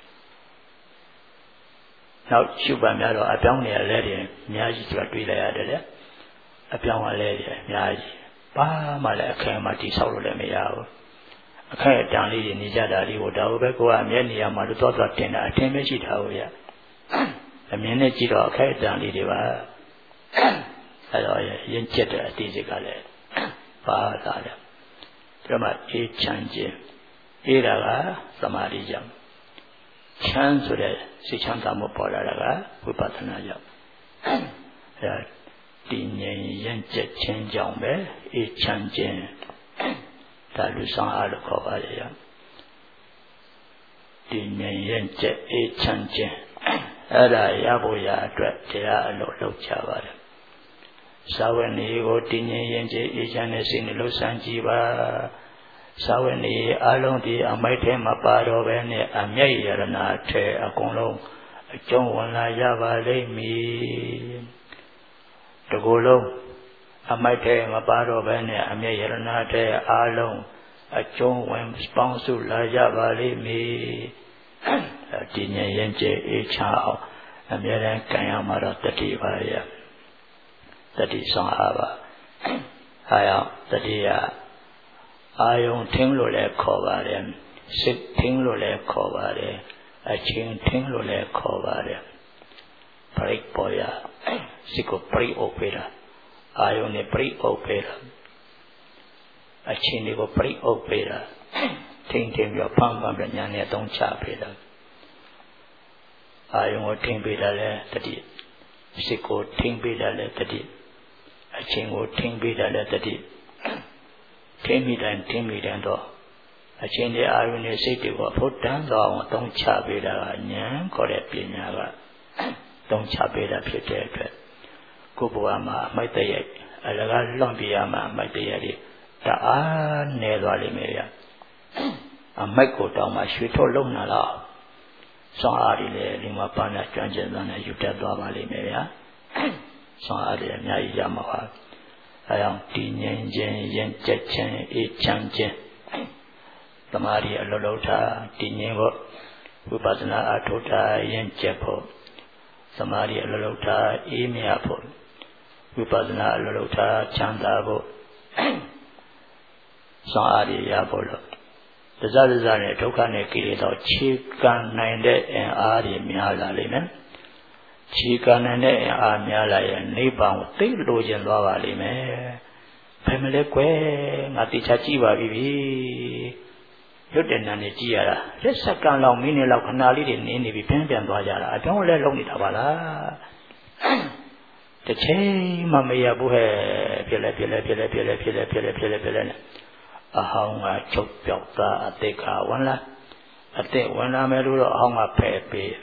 နောက်ရှုပါများတော့အပြောင်းနေရလဲတယ်အများကြီးဆိုတာတွေးလိုက်ရတယ်လေအပြောင်းကလဲတယ်အများကြီးဘာမှလည်းအခဲမှတိဆောက်လို့လည်းမရဘူးအခဲအတန်လေးနေကြတာလေးကိုဒါပဲကိုကအမြဲနေရမှာတော့သွားတင်တာအထင်မရှိတာဘူးရအမြင်နဲ့ကြည့်တော့အခဲအတန်လေးတွေပါအဲ့တော့ရင့်ကျက်တဲ့အတိစိတ်ကလည်းပါလာတယ်ဒါမှအေးချမ်းခြင်းအေးတာကသမာဓိကြောင့်ချမ်းဆိုတဲ့စိတ်ချမ်းသာမှုပေါ်လာတာကဝိပဿနာကြောင့်အဲတည်ငြိမ်ရင့်ကျက်ခြင်းကြောင့်ပဲအေးချမ်းခြင်းဒါလူဆောင်အားလို့ခေါ်ပါလေရတည်ငြိမ်ရင့်ကျက်အေးချမ်းခြင်းအဲ့ဒါရဖို့ရအတွက်တရားအလုပ်လုပ်ကြပါတယ်သာဝနေကိုတည်ငြိမ်ရင်ကျအေးချမ်းတဲ့စိတ်နဲ့လှုပ်ရှားကြည့်ပါသာဝနေအလုံးဒီအမိုက်ထဲမှာပါတော့ပဲနဲ့အမြတ်ရတနာထဲအကုန်လုံးအကျုံးဝင်လာရပါလိမ့်မည်တကူလုံးအမိုက်ထဲမှာပါတော့ပဲနဲ့အမြတ်ရတနာထဲအလုံးအကျုံးဝင်ပေါင်းစုလာရပါလိမ့်မည်တည်ငြိမ်ရင်ကျအေးချမ်းအောင်အမြဲတမ်းကံရမှာတော့တတိပါရဲ့တတိဆောင်အားပါဟာရောက်တတိယအာယုံထင်းလို့လည်းခေါ်ပါတယ်စိတ်ထင်းလို့လည်းခေါ်ပါတယ်အချင်းထင်းလို့လည်းခေါ်ပါတယ်ပရိပေါ်ရစိတ်ကိုပရိဥပ္ပေတာအာယုံနဲ့ပရိဥပ္ပေတာအချင်းတွေကိုပရိဥပ္ပေတာထင်းပြီးဖမ်းပညာနဲ့သုံးချပေးတာအာယုံကိုထင်းပေးတာလည်းတတိစိတ်ကိုထင်းပေးတာလည်းတတိအချင်းကိုထင်းပေးတာလည်းတတိထင်းမိတိုင်းတော့အချင်းတဲ့အာယုန်နဲ့စိတ်တွေကိုဖုတ်တန်းသွားအောင်သုံးချပေးတာကဉာဏ်ခေါ်တဲ့ပညာကသုံးချပေးတာဖြစ်တဲ့အတွက်ကိုယ်ဘဝမှာအမိုက်တရအလကားလွန်ပြရမှာအမိုက်တရတွေတအားနေသွားလိမ့်မယ်ဗျအမိုက်ကိုတောင်းမှရွှေထုတ်လုံလာတော့ဆောင်းအားတွေလည်းဒီမှာပါဏကျွမ်းကျင်သွားနေယူတတ်သွားပါလိမ့်မယ်ဗျဆောင်းအားတွေအများကြီးရမှာပါအဲကြောင့်တည်ငြိမ်ခြင်းရင့်ကျက်ခြင်းအေးချမ်းခြင်းသမာဓိအလုံးလုံးထားတည်ငြိမ်ဖို့ဝိပဿနာအထုထားရင့်ကျက်ဖို့သမာဓိအလုံးလုံးထားအေးမြဖို့ဝိပဿနာအလုံးလုံးထားချမ်းသာဖို့ဆောင်းအားတွေရဖို့လို့တစားနဲ့ဒုက္ခနဲ့ကိလေသာခြေကနိုင်တဲ့အင်အားတွေများလာလိမ့်မယ်ခြေကနိုင်တဲ့အင်အားများလာရင်နိဗ္ဗာန်ကိုသိလိုချင်သွားပါလိမ့်မယ်ဘယ်မလဲကွယ်ငါတိချကြည့်ပါပြီရွတ်တဲ့နာနဲ့ကြည့်ရတာလက်စက္ကန့်လောက်မိနစ်လောက်ခဏလေးတွေနေပြီပြန်သွားကြတာအကြောင်းလည်းလုံးနေတာပါလားတစ်ချိန်မှမရဘူးဟဲ့ဖြစ်လဲနဲ့အဟောင်းကချုပ်ပြောက်သားအတိတ်ကဝင်လာမယ်လို့တော့အဟောင်းကဖယ်ပေး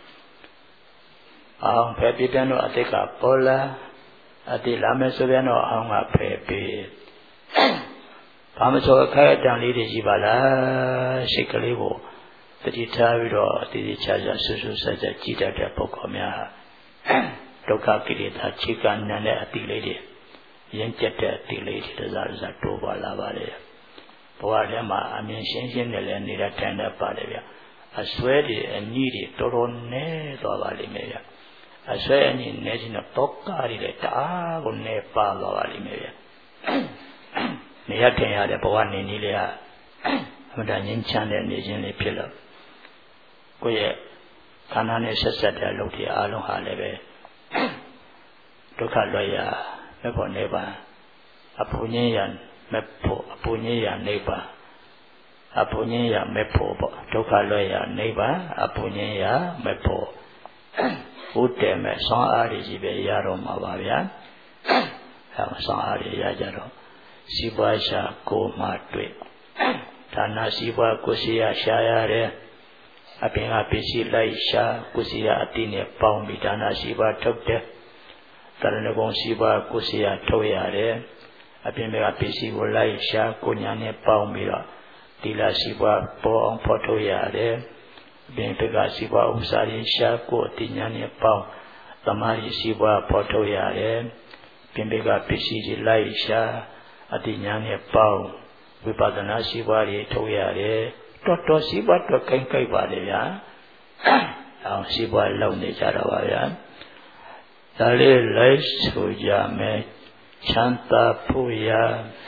အဟောင်းဖယ်ပေးတဲ့တော့အတိတ်ကပေါ်လာအတိတ်လာမယ်ဆိုပြန်တော့အဟောင်းကဖယ်ပေးဘာမဆိုအခက်အတန်လေးတွေရှိပါလားစိတ်ကလေးကိုတတိထားပြီးတော့တည်တည်ချာချာဆွဆွဆက်ဆက်ကြည်တတ်တဲ့ပုဂ္ဂိုလ်များဒုက္ခကိလေသာခြေကနံတဲ့အတိလေးတွေရင့်ကျက်တဲ့အတိလေးတွေတစားတိုးပါလာပါလေဘဝထဲမှာအမြင်ရှင်းနဲ့လည်းနေရထိုင်တတ်ပါတယ်ဗျအစွဲတွေအညှိတွေတော်တော်နဲသွားပါလိမ့်မယ်ဗျအစွဲအညှိနဲခြင်းတော့တောကတွေလည်းတအားကိုနဲပါသွားပါလိမ့်မယ်ဗျနေရထိုင်ရတဲ့ဘဝနေနည်းလေးကအမှန်တန်ငြိမ်းချမ်းတဲ့နေခြင်းလေးဖြစ်လို့ကိုယ့်ရဲ့ခန္ဓာနဲ့ဆက်ဆက်တဲ့အလုပ်တွေအားလုံးဟာလည်းပဲဒုက္ခလွတ်ရာမဲ့ဖို့နိဗ္ဗာန်အပူငြိမ်းရာမဲ့ဖို့အပူငြိမ်းရာနိဗ္ဗာန်အပုညင်းရမဲ့ဖို့ပေါ့ဒုက္ခလွတ်ရနိဗ္ဗာန်အပုညင်းရမဲ့ဖို့ဘုတည်မဲ့ဆောင်းအားကြီးပဲရတော့မှာပါဗျာအဲဆောင်းအားကြီးရကြတော့စီးပွားရှာကိုမှတွေ့ဒါနစီးပွားကိုစီရရှာရတယ်အပြင်ကပစ္စည်းလိုက်ရှာကိုစီရအတိနဲ့ပေါင်းပြီးဒါနစီးပွားထုတ်တယ်တရဏဂုံစီးပွားကိုစီရထုတ်ရတယ်အပြင်ကပစ္စည်းကိုလိုက်ရှာကိုညာနဲ့ပေါင်းပြီးတော့တိလစီးပွားပေါ်အောင်ဖော်ထုတ်ရတယ်အပြင်ကစီးပွားဥစ္စာရရှာကိုအတိညာနဲ့ပေါင်းသမာဓိစီးပွားဖော်ထုတ်ရတယ်ပြင်ကပစ္စည်းတွေလိုက်ရှာအတိညာနဲ့ပေါင်းဝိပဿနာစီးပွားတွေထုတ်ရတယ်တော်စီးပွားတော့ကိုင်းပါလေဗျာအောင်စီးပွားလုပ်နေကြတော့ပါဗျာဒါလေးလိုက်ဆိုကြမယ်ချမ်းသာဖို့ရာ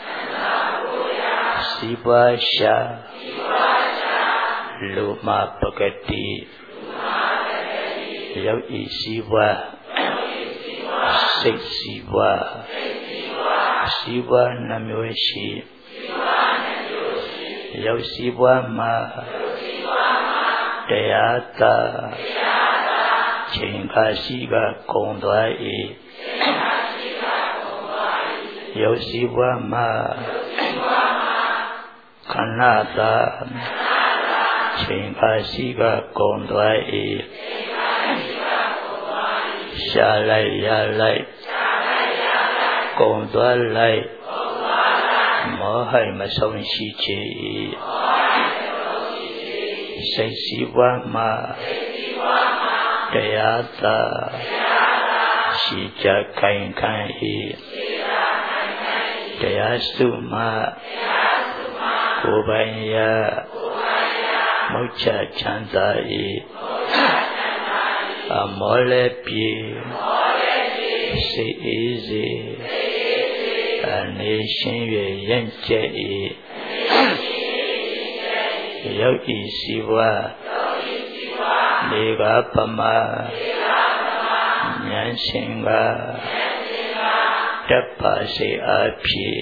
စီးပွားရှာလူမပကတိရောက်ဤစီးပွားစိတ်စီးပွားစီးပွားနှမျိုးရှိရောက်စီးပွားမှာတရားသာချိန်ခါရှိကကုံသွား၏ရောက်စီးပွားမှာခဏသာချိန်ခါရှိကကုံသွား၏ရှာလိုက်ရလိုက်ကုံသွားလိုက်မောဟမဆုံးရှိချေစိတ်စီးပွားမှာတရားသာရှိကြခိုင်ခံ၏တရားစုမှာကိုယ်ပိုင်ရမောချချမ်းသာ၏အမောလည်းပြေစိတ်အေးစေအနေရှင်၍ရင့်ကျက်၏ရောက်ဤစီဝါနေကပမဉာဏ်ရှင်ကတပ်ပါစေအဖြစ်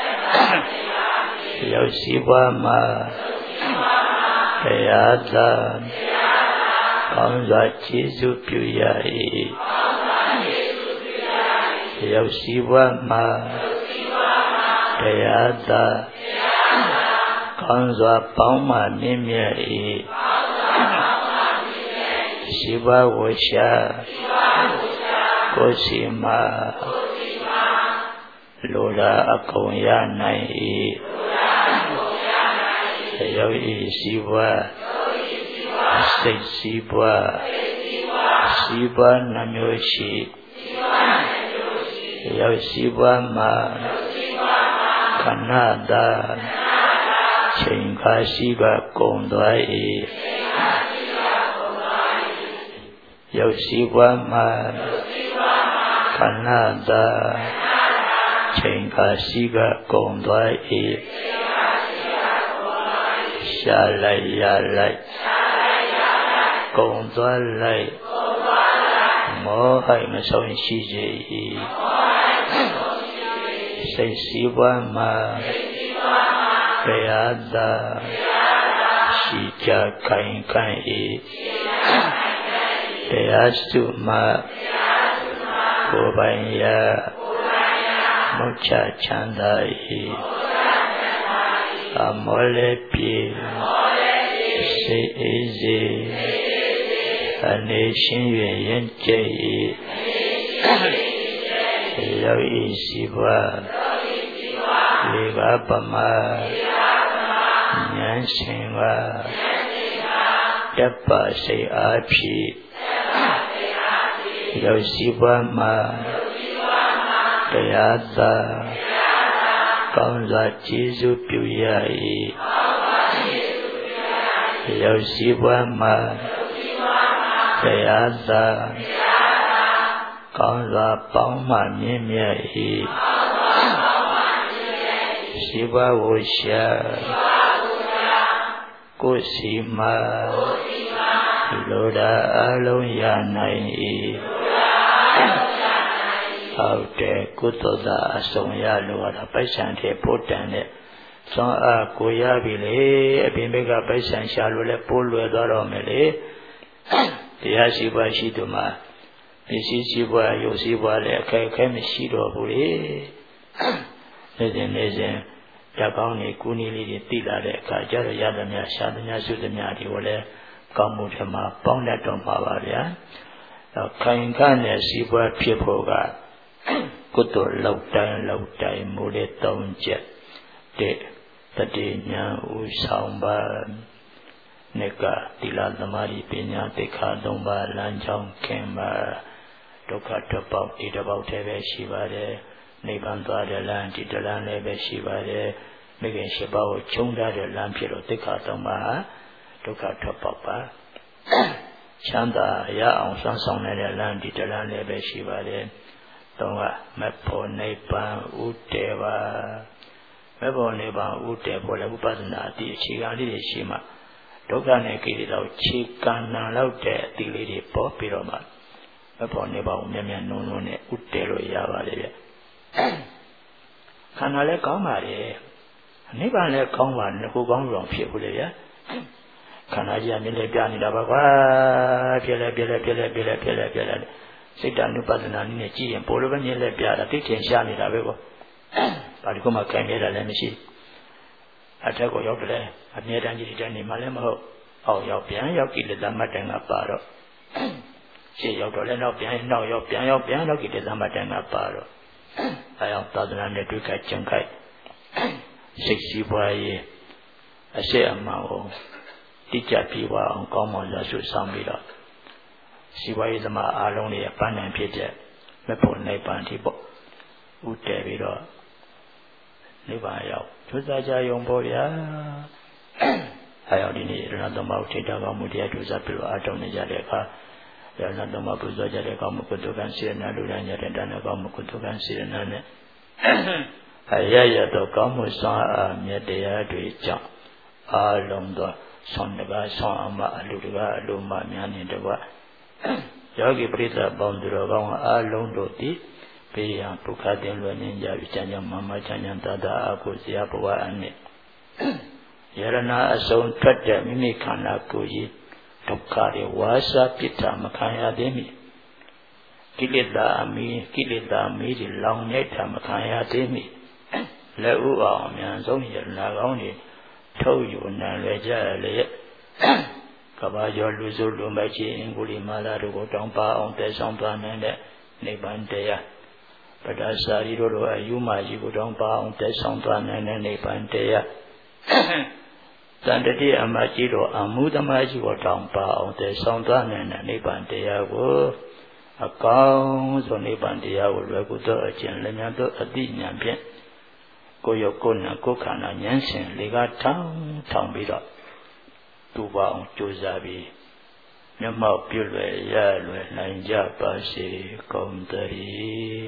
ရောက်စီဝါမှာတရားသာကောင်းစွာကျေးဇူးပြုရ၏ရောက်စီဝါမှာတရားသာကောင်းစွာပေါင်းမှမြင့်မြတ်၏ရှိဘဝရှာကိုယ်စီမှာလိုလားအကုန်ရနိုင်၏ရောက်ဤစီဘစိတ်စီဘစီဘနှမျိုးရှိရောက်စီဘမှာခဏသာချိန်ခါရှိကကုံသွား၏ရောက်စီဘမှာခဏသာချိန်ခါရှိကကုံသွား၏ရှာလိုက်ရလိုက်ကုံသွားလိုက်မောဟမဆုံးရှိစေ၏စိတ်စီးပွားမှာတရားသာရှိကြခိုင်ခံ၏တရားစုမှာကိုယ်ပိုင်ရမောချချမ်းသာ၏အမောလည်းပြေစိတ်အေးစေအနေရှင်၍ရင့်ကျက်၏ရောက်ဤစီပွားလေကပမဉာဏ်ရှင်ကတပ်ပါစေအားဖြင့်ရောက်စီပွားမှာတရားသာကောင်းစွာကျေးဇူးပြုရ၏ရောက်စီပွားမှာတရားသာကောင်းစွာပေါင်းမှမြင့်မြတ်၏ရှိဘဝရှာကိုယ်စီမှာလိုတာအလုံးရနိုင်၏ဟုတ်တယ်ကုသိုလ်သာအစုံရလို့တော့ပိုက်ဆံတဲ့ဖို့တန်တဲ့ Son Goyabile, Abimega Basan Shalule, Pulu, Doromele, the Yashiba Shiduma, Mississipua, Yosibua, Kamishido, Bule, Nezen, Japani, Kunili, Tila, Kajara Yadamia, Shadania, Sudamia, Wole, Kamutama, Pondatom Pavaria, Kainkan, Sibua, Pipoga, Kuto, Lautai, Mule, Town Jet, Tatinya, Usamba, Neka, Tila, the Mari Pina, Teka, Domba, Lanjong, Kemba, Doka, Topop, did about Eve Shiva, Nebanta, the land, did the land, Eve Shiva, Megan Shibao, Chunda, the Lampiro, Teka, Domba, Doka, Topapa, Chanda, Ya, on Sanson, the land, did the land, Eve Shiva, Donga, Mapo, Nepa, Uteva. Mebo neba ute pole upasana ti chigani de shima doka ne kiri lao chikana lao de tili de po piroma mebo neba umyamya nono ne ute lo yaba le khana le kaung ba le niba le kaung ba ne ko kaung rong phit bu le ya khana ji a myin le pya nida ba kwa phit le Sita nupasana ni ne ji yin po lo ba myin le pya da ti thin sha nida be ko Padikuma came here and let me see. I take your play. I near and did any malemo. Oh, your piano, kid the Matanga Paro. See your dollar piano, no, your piano, kid the Matanga Paro. I have 1,002 catching kite. 60 boy. I say a mao. Teacher people on common as you sound it up. See why is a ma only a pan and pitcher. Maple Napan Tipo. Uteviro. Nibaya, Tuzaja Yomboria. I only random out Mudia to Zapilo Atom Jadeka. There are not the Mapuzo Jadeka Mukutukan Sirenaduranja and Danaka Mukutukan Sirenane. Ayaya to come with some Medea to each jump. Along the Sondaga, Sama, Luduga, Luma, Mian in the Wa. Yogi Prita Bondura, along the Pia Pukadin Ninja Vichanya Mama Chanyanta Akusia Pua and me. Yarana a son Tata Mimikana Kuji, Tokari Wasa Pita Makaya Demi. Kilida me, long neta Makaya Demi. Leua, Mianzon Yarna only told you Naleja. Caballo Luzulu Machi in Gulimala to go down on the Sampan and Nebantea. But as I did, you might go down on the Sampan and Nebantea. Sandati Amachiro, Amudamaji go down on the Sampan and Nebantea go. A cow, so Nebantea will record a gentleman a dinner. Go your corner, Kokana, Yansen, Lega town beat up. Tuba Jozabi Yama Pure Yalwe Nanja Pasi Komtari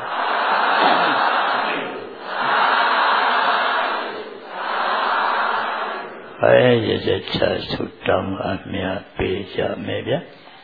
I is a chance to tongue at me a page maybe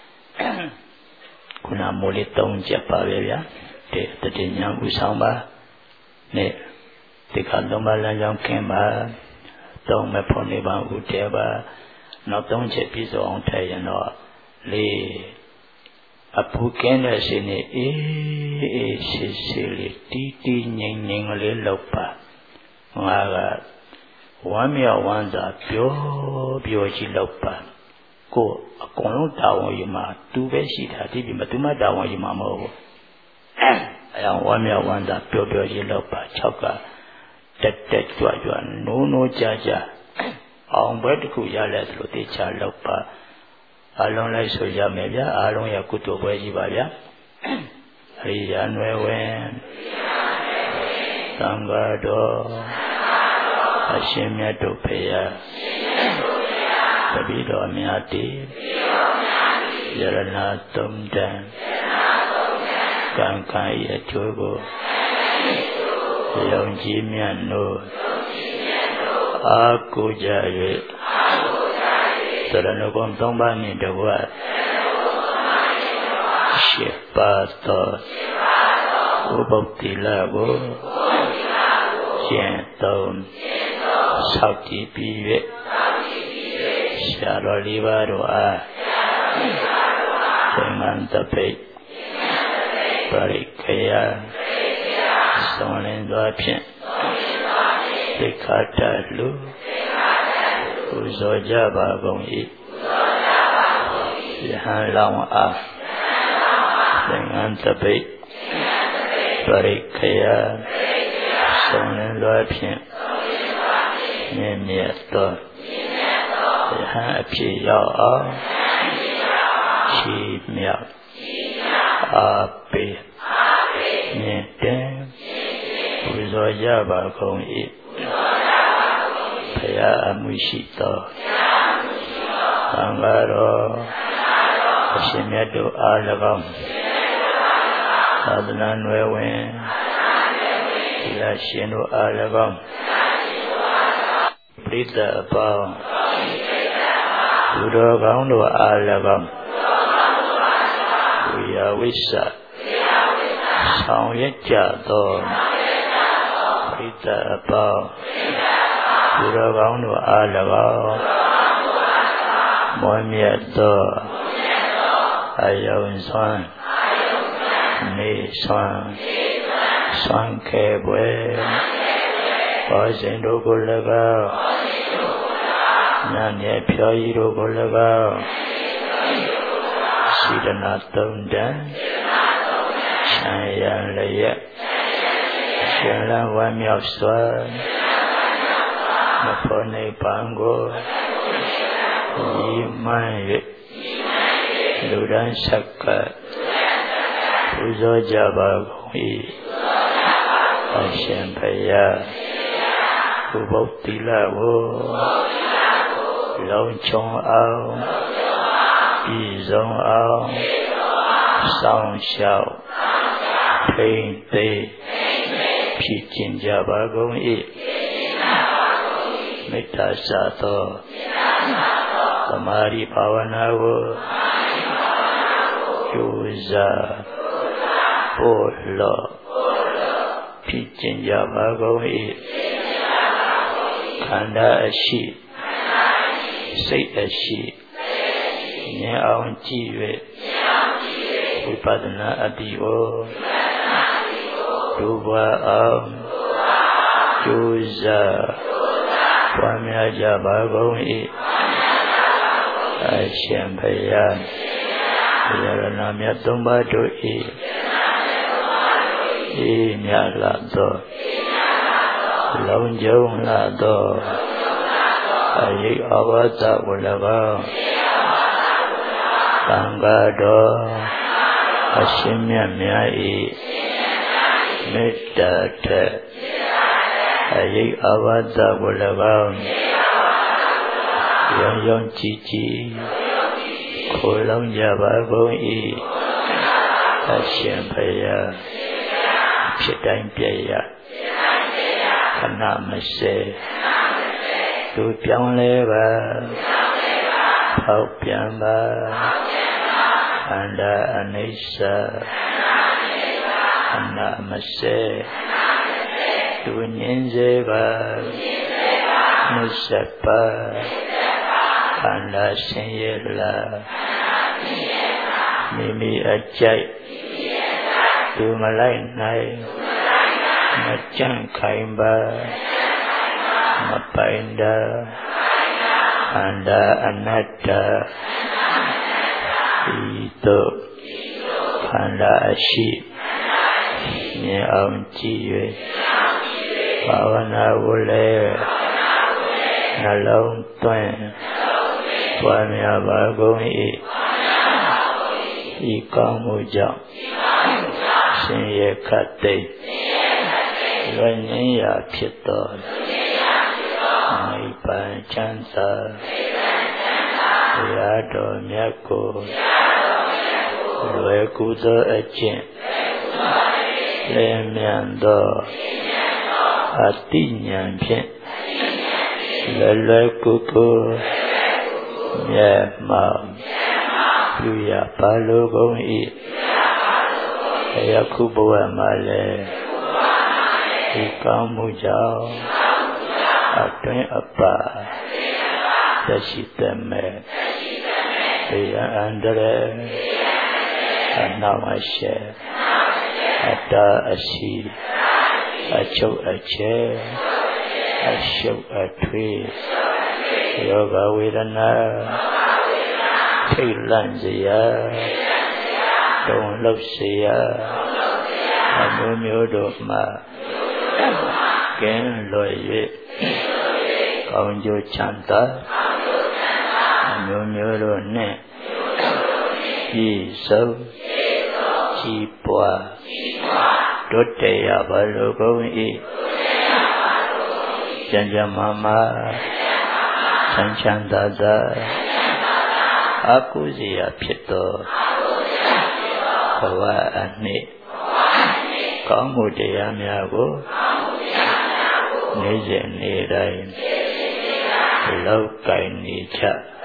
Kuna Molitong Japavia, the Dinyang Usamba, Ne, the Kandoma Lanjang Kemba, Don't me poniba Uteba. Not don't check piece on Tayano. Lay a pukena sine Sicily, Titi Ning Lopa. Maga Wamia Wanda, Pure Lopa. Go a corner down Yuma, 2 beshi, Hati, Matuma down Yumamo. I am Wamia Wanda, Pure Lopa, Choka. That no jaja. On vertical yalet roticha lopa. Along like soja media, along Yakuto Bajibaya. Rian Wewen Sangado Hashimia Topea Sabido Miati Yarana Tomdan Kankai Etogo Yonji Miano Akujare Saranogom Tombani the word Shipato Ubokti Lago Shenton ဆောက်တည်ပြီး၍ရှာတော်လေးပါးတို့အားသင်္ကန်းတပိတ်ပရိခေယဆုံးလင်းသောဖြင့်သိက္ခာတလူပူဇော်ကြပါကုန်၏ယဟန်လောင်းအားသင်္ကန်းတပိတ်ပရိခေယဆုံးလင်းသောဖြင့်မြင့်မြတ်သောယဟန်အဖြစ်ရောက်အောင်ချီးမြှောက်အားပေးမြင့်တင်ပူဇော်ကြပါကုန်၏ဘုရားအမှုရှိသောသံဃာတော်အရှင်မြတ်တို့အား၎င်းသာသနာ့နွယ်ဝင်ဒီလရှင်တို့အား၎င်းပရိသတ်အပေါင်းသူတော်ကောင်းတို့အား၎င်းဝိယဝိစ္စဆောင်ရွက်ကြသောပရိသတ်အပေါင်းသူတော်ကောင်းတို့အား၎င်းမွန်မြတ်သောအယုံစွမ်းနေစွမ်းစွမ်းခဲပွဲဘောဇင်တို့ကို၎င်းဉာဏ်နဲ့ဖြောဤတို့ကို၎င်းရှိဒနာသုံးတန်ချမ်းရန်လျက်ရှင်လန်းဝမ်းမြောက်စွာမဖို့နိဗ္ဗာန်ကိုဤမှန်၍လူတန်းဆက်ကပူဇော်ကြပါကုန်၏အရှင်ဘုရားဘုဗုဒ္ဓိလကိုလုံးချုံအောင်ပြည်စုံအောင်ဆောင်းလျှောက်ထိမ့်သိဖြစ်ကျင်ကြပါကုန်၏မေတ္တာစသောသမာဓိဘာဝနာကိုကျိုးစားပို့လောဖြစ်ကျင်ကြပါကုန်၏ခန္ဓာအရှိစိတ်အရှိဉာဏ်အောင်ကြည့်၍ဝိပဿနာအတိဩဒုဘအောင်ကျိုးစားပွားများကြပါကုန်၏အရှင်ဘုရားယရဏမြတ်သုံးပါးတို့၏ဤမြတ်လာသောလုံးကျုံလာသောအယိအဝတ္တဝလကောသံဃာတော်အရှင်မြတ်များ၏မေတ္တာထက်အယိအဝတ္တဝလကောရောင်ရောင်ကြည်ကြည်ခိုလောင်ကြပါကုန်၏အရှင်ဘုရားဖြစ်တိုင်းပြည့်ရခဏမစဲသူပြောင်းလဲပါဟောက်ပြန်ပါခန္ဓာအနိစ္စခဏမစဲသူငြင်းစေပါနှုတ်ဆက်ပါခန္ဓာဆင်းရဲလားမိမိအကြိုက်သူမလိုက်နိုင်မကြံ့ခိုင်ပါမပိုင်တာခန္ဓာအနတ္တဤသို့ခန္ဓာအရှိမြင်အောင်ကြည့်၍ဘာဝနာကိုလည်းနှလုံးသွင်းပွားများပါကုန်၏ဤကောင်းမှုကြောင့်ရှင်ရဲ့ခတ်သိလွင်ငင်းရာဖြစ်သောနိဗ္ဗာန်ချမ်းသာဘုရားတော်မြတ်ကိုလွယ်ကူသောအကျင့်လင်းမြန်သောအတိညာဏ်ဖြင့်လွယ်ကူကူမြတ်မောင်ပြုရပါလိုကုန်၏ယခုဘဝမှာလည်းဒီကောင်းမှုကြောင့်အအတွင်းအပသက်ရှိသမဲ့တရားအန္တရာယ်အနောက်အရှက်အတာအရှိအချုပ်အချဲအရှုပ်အထွေးယောဂဝေဒနာထိတ်လန့်စရာတုန်လှုပ်เสียအမျိုးတို့မှကင်းလွတ်၍ကောင်းကျိုးချမ်းသာအမျိုးတို့နှင့်ပြည့်စုံကြီးပွားတိုးတက်ရပါလိုကုန်၏ကျမ်းမာမာချမ်းသာသာအကုဇေယဖြစ်သောဘဝအနှစ်ကောင်းမှုတရားများကိုနေ့စဉ်နေ့တိုင်းလောက်ကိုင်နေကြ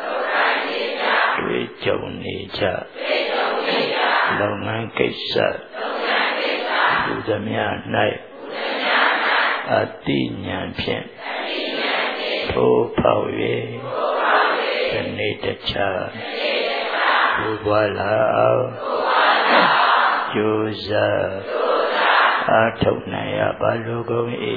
တွေ့ကြုံနေကြလုပ်ငန်းကိစ္စလူသမျှ၌အတိညာဖြင့်ထိုးဖောက်၍ဒီနေ့တခြားဘူဘွားလာအောင်ကြိုးစားအားထုတ်နိုင်ရပါလိုကုန်၏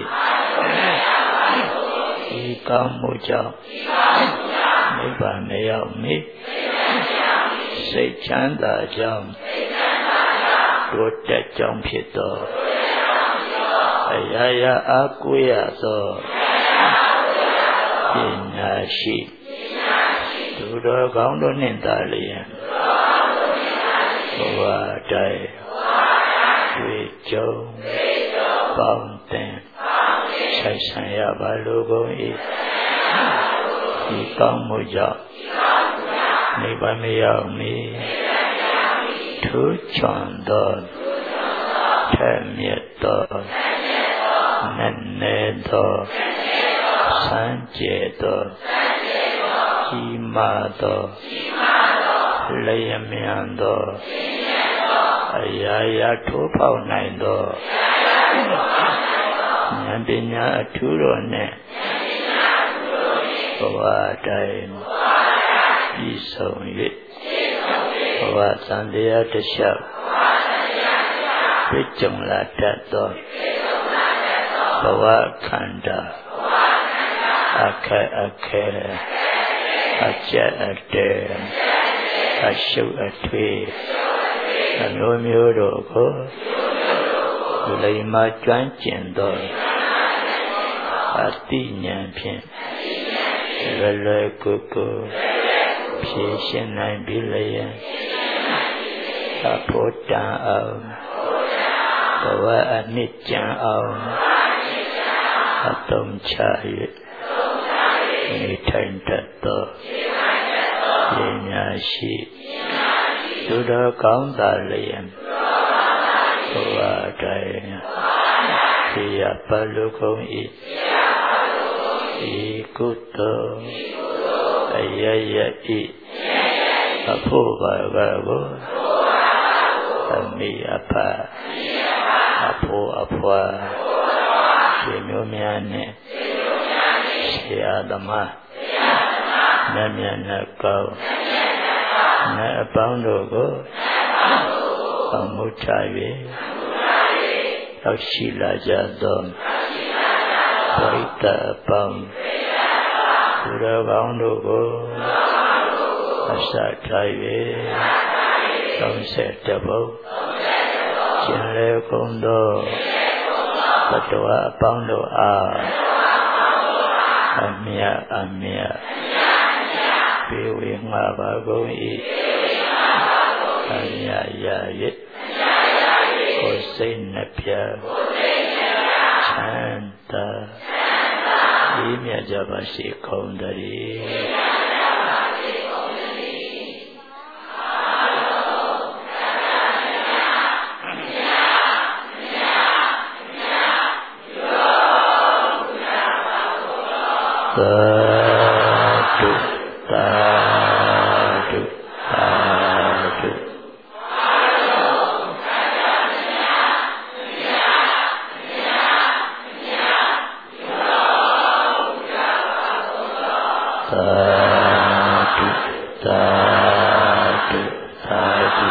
ဒီကောင်းမှုကြောင့်နိဗ္ဗာန်မရောက်မီစိတ်ချမ်းသာကြောင်းတိုးတက်ကြောင်းဖြစ်သောအရာရာအားကိုးရသောပညာရှိသူတော်ကောင်းတို့နှင့်သာလျှင်ဘဝတိုင်းတွေ့ကြုံပေါင်းတင်ဆိုင်ဆိုင်ရပါလိုကုန်၏ဒီကောင်းမှုကြောင့်နိဗ္ဗာန်မရောက်မီထူးချွန်သောထက်မြက်သောနက်နဲသောစံကြယ်သောကြီးမားသောလျက်မြန်သောအရာရာထိုးဖောက်နိုင်သောဉာဏ်ပညာအထူးတော်နှင့်ဘဝတိုင်းပြည့်စုံ၍ဘဝသံတရားတစ်လျှောက်တွေ့ကြုံလာတတ်သောဘဝခန္ဓာအခက်အခဲအကျက်အတဲအရှုပ်အထွေးအမျိုးတို့ကိုလိမ္မာကျွမ်းကျင်သောအတိဉာဏ်ဖြင့်လွယ်ကူဖြေရှင်းနိုင်ပြီလျင်အဖို့တန်အောင်ဘဝအနှစ်ကျန်အောင်အသုံးချ၍နေထိုင်တတ်သောပညာရှိသူတော်ကောင်းသာလျင်ဘဝတိုင်းဖြစ်ရပါလိုကုန်၏ဤကုသိုလ်အယယဤအဖို့ဘာကိုအမိအဖအဖို့အဖွာရှင်မျိုးများနဲ့ဆရာသမားနတ်မြတ်နဲ့ကောင်းနတ်အပေါင်းတို့ကိုအမှုချ၍ရောက်ရှိလာကြသောပရိသတ်အပေါင်းသူတော်ကောင်းတို့ကိုအစထား၍31ဘုံကျင်လေကုန်သောဘတ်တော်အပေါင်းတို့အားအမြတ်ပြေဝေငှပါကုန်၏အမြတ်ရ၍ကိုယ်စိတ်နှပြချမ်းသာဒီမြတ်ကြပါစေကုန်တည်းသာဓုသာဓုသာဓု sadhu sadhu sadhu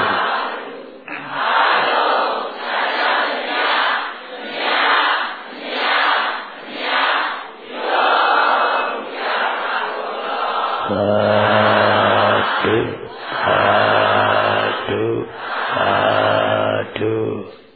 sadhu sadhu sadhu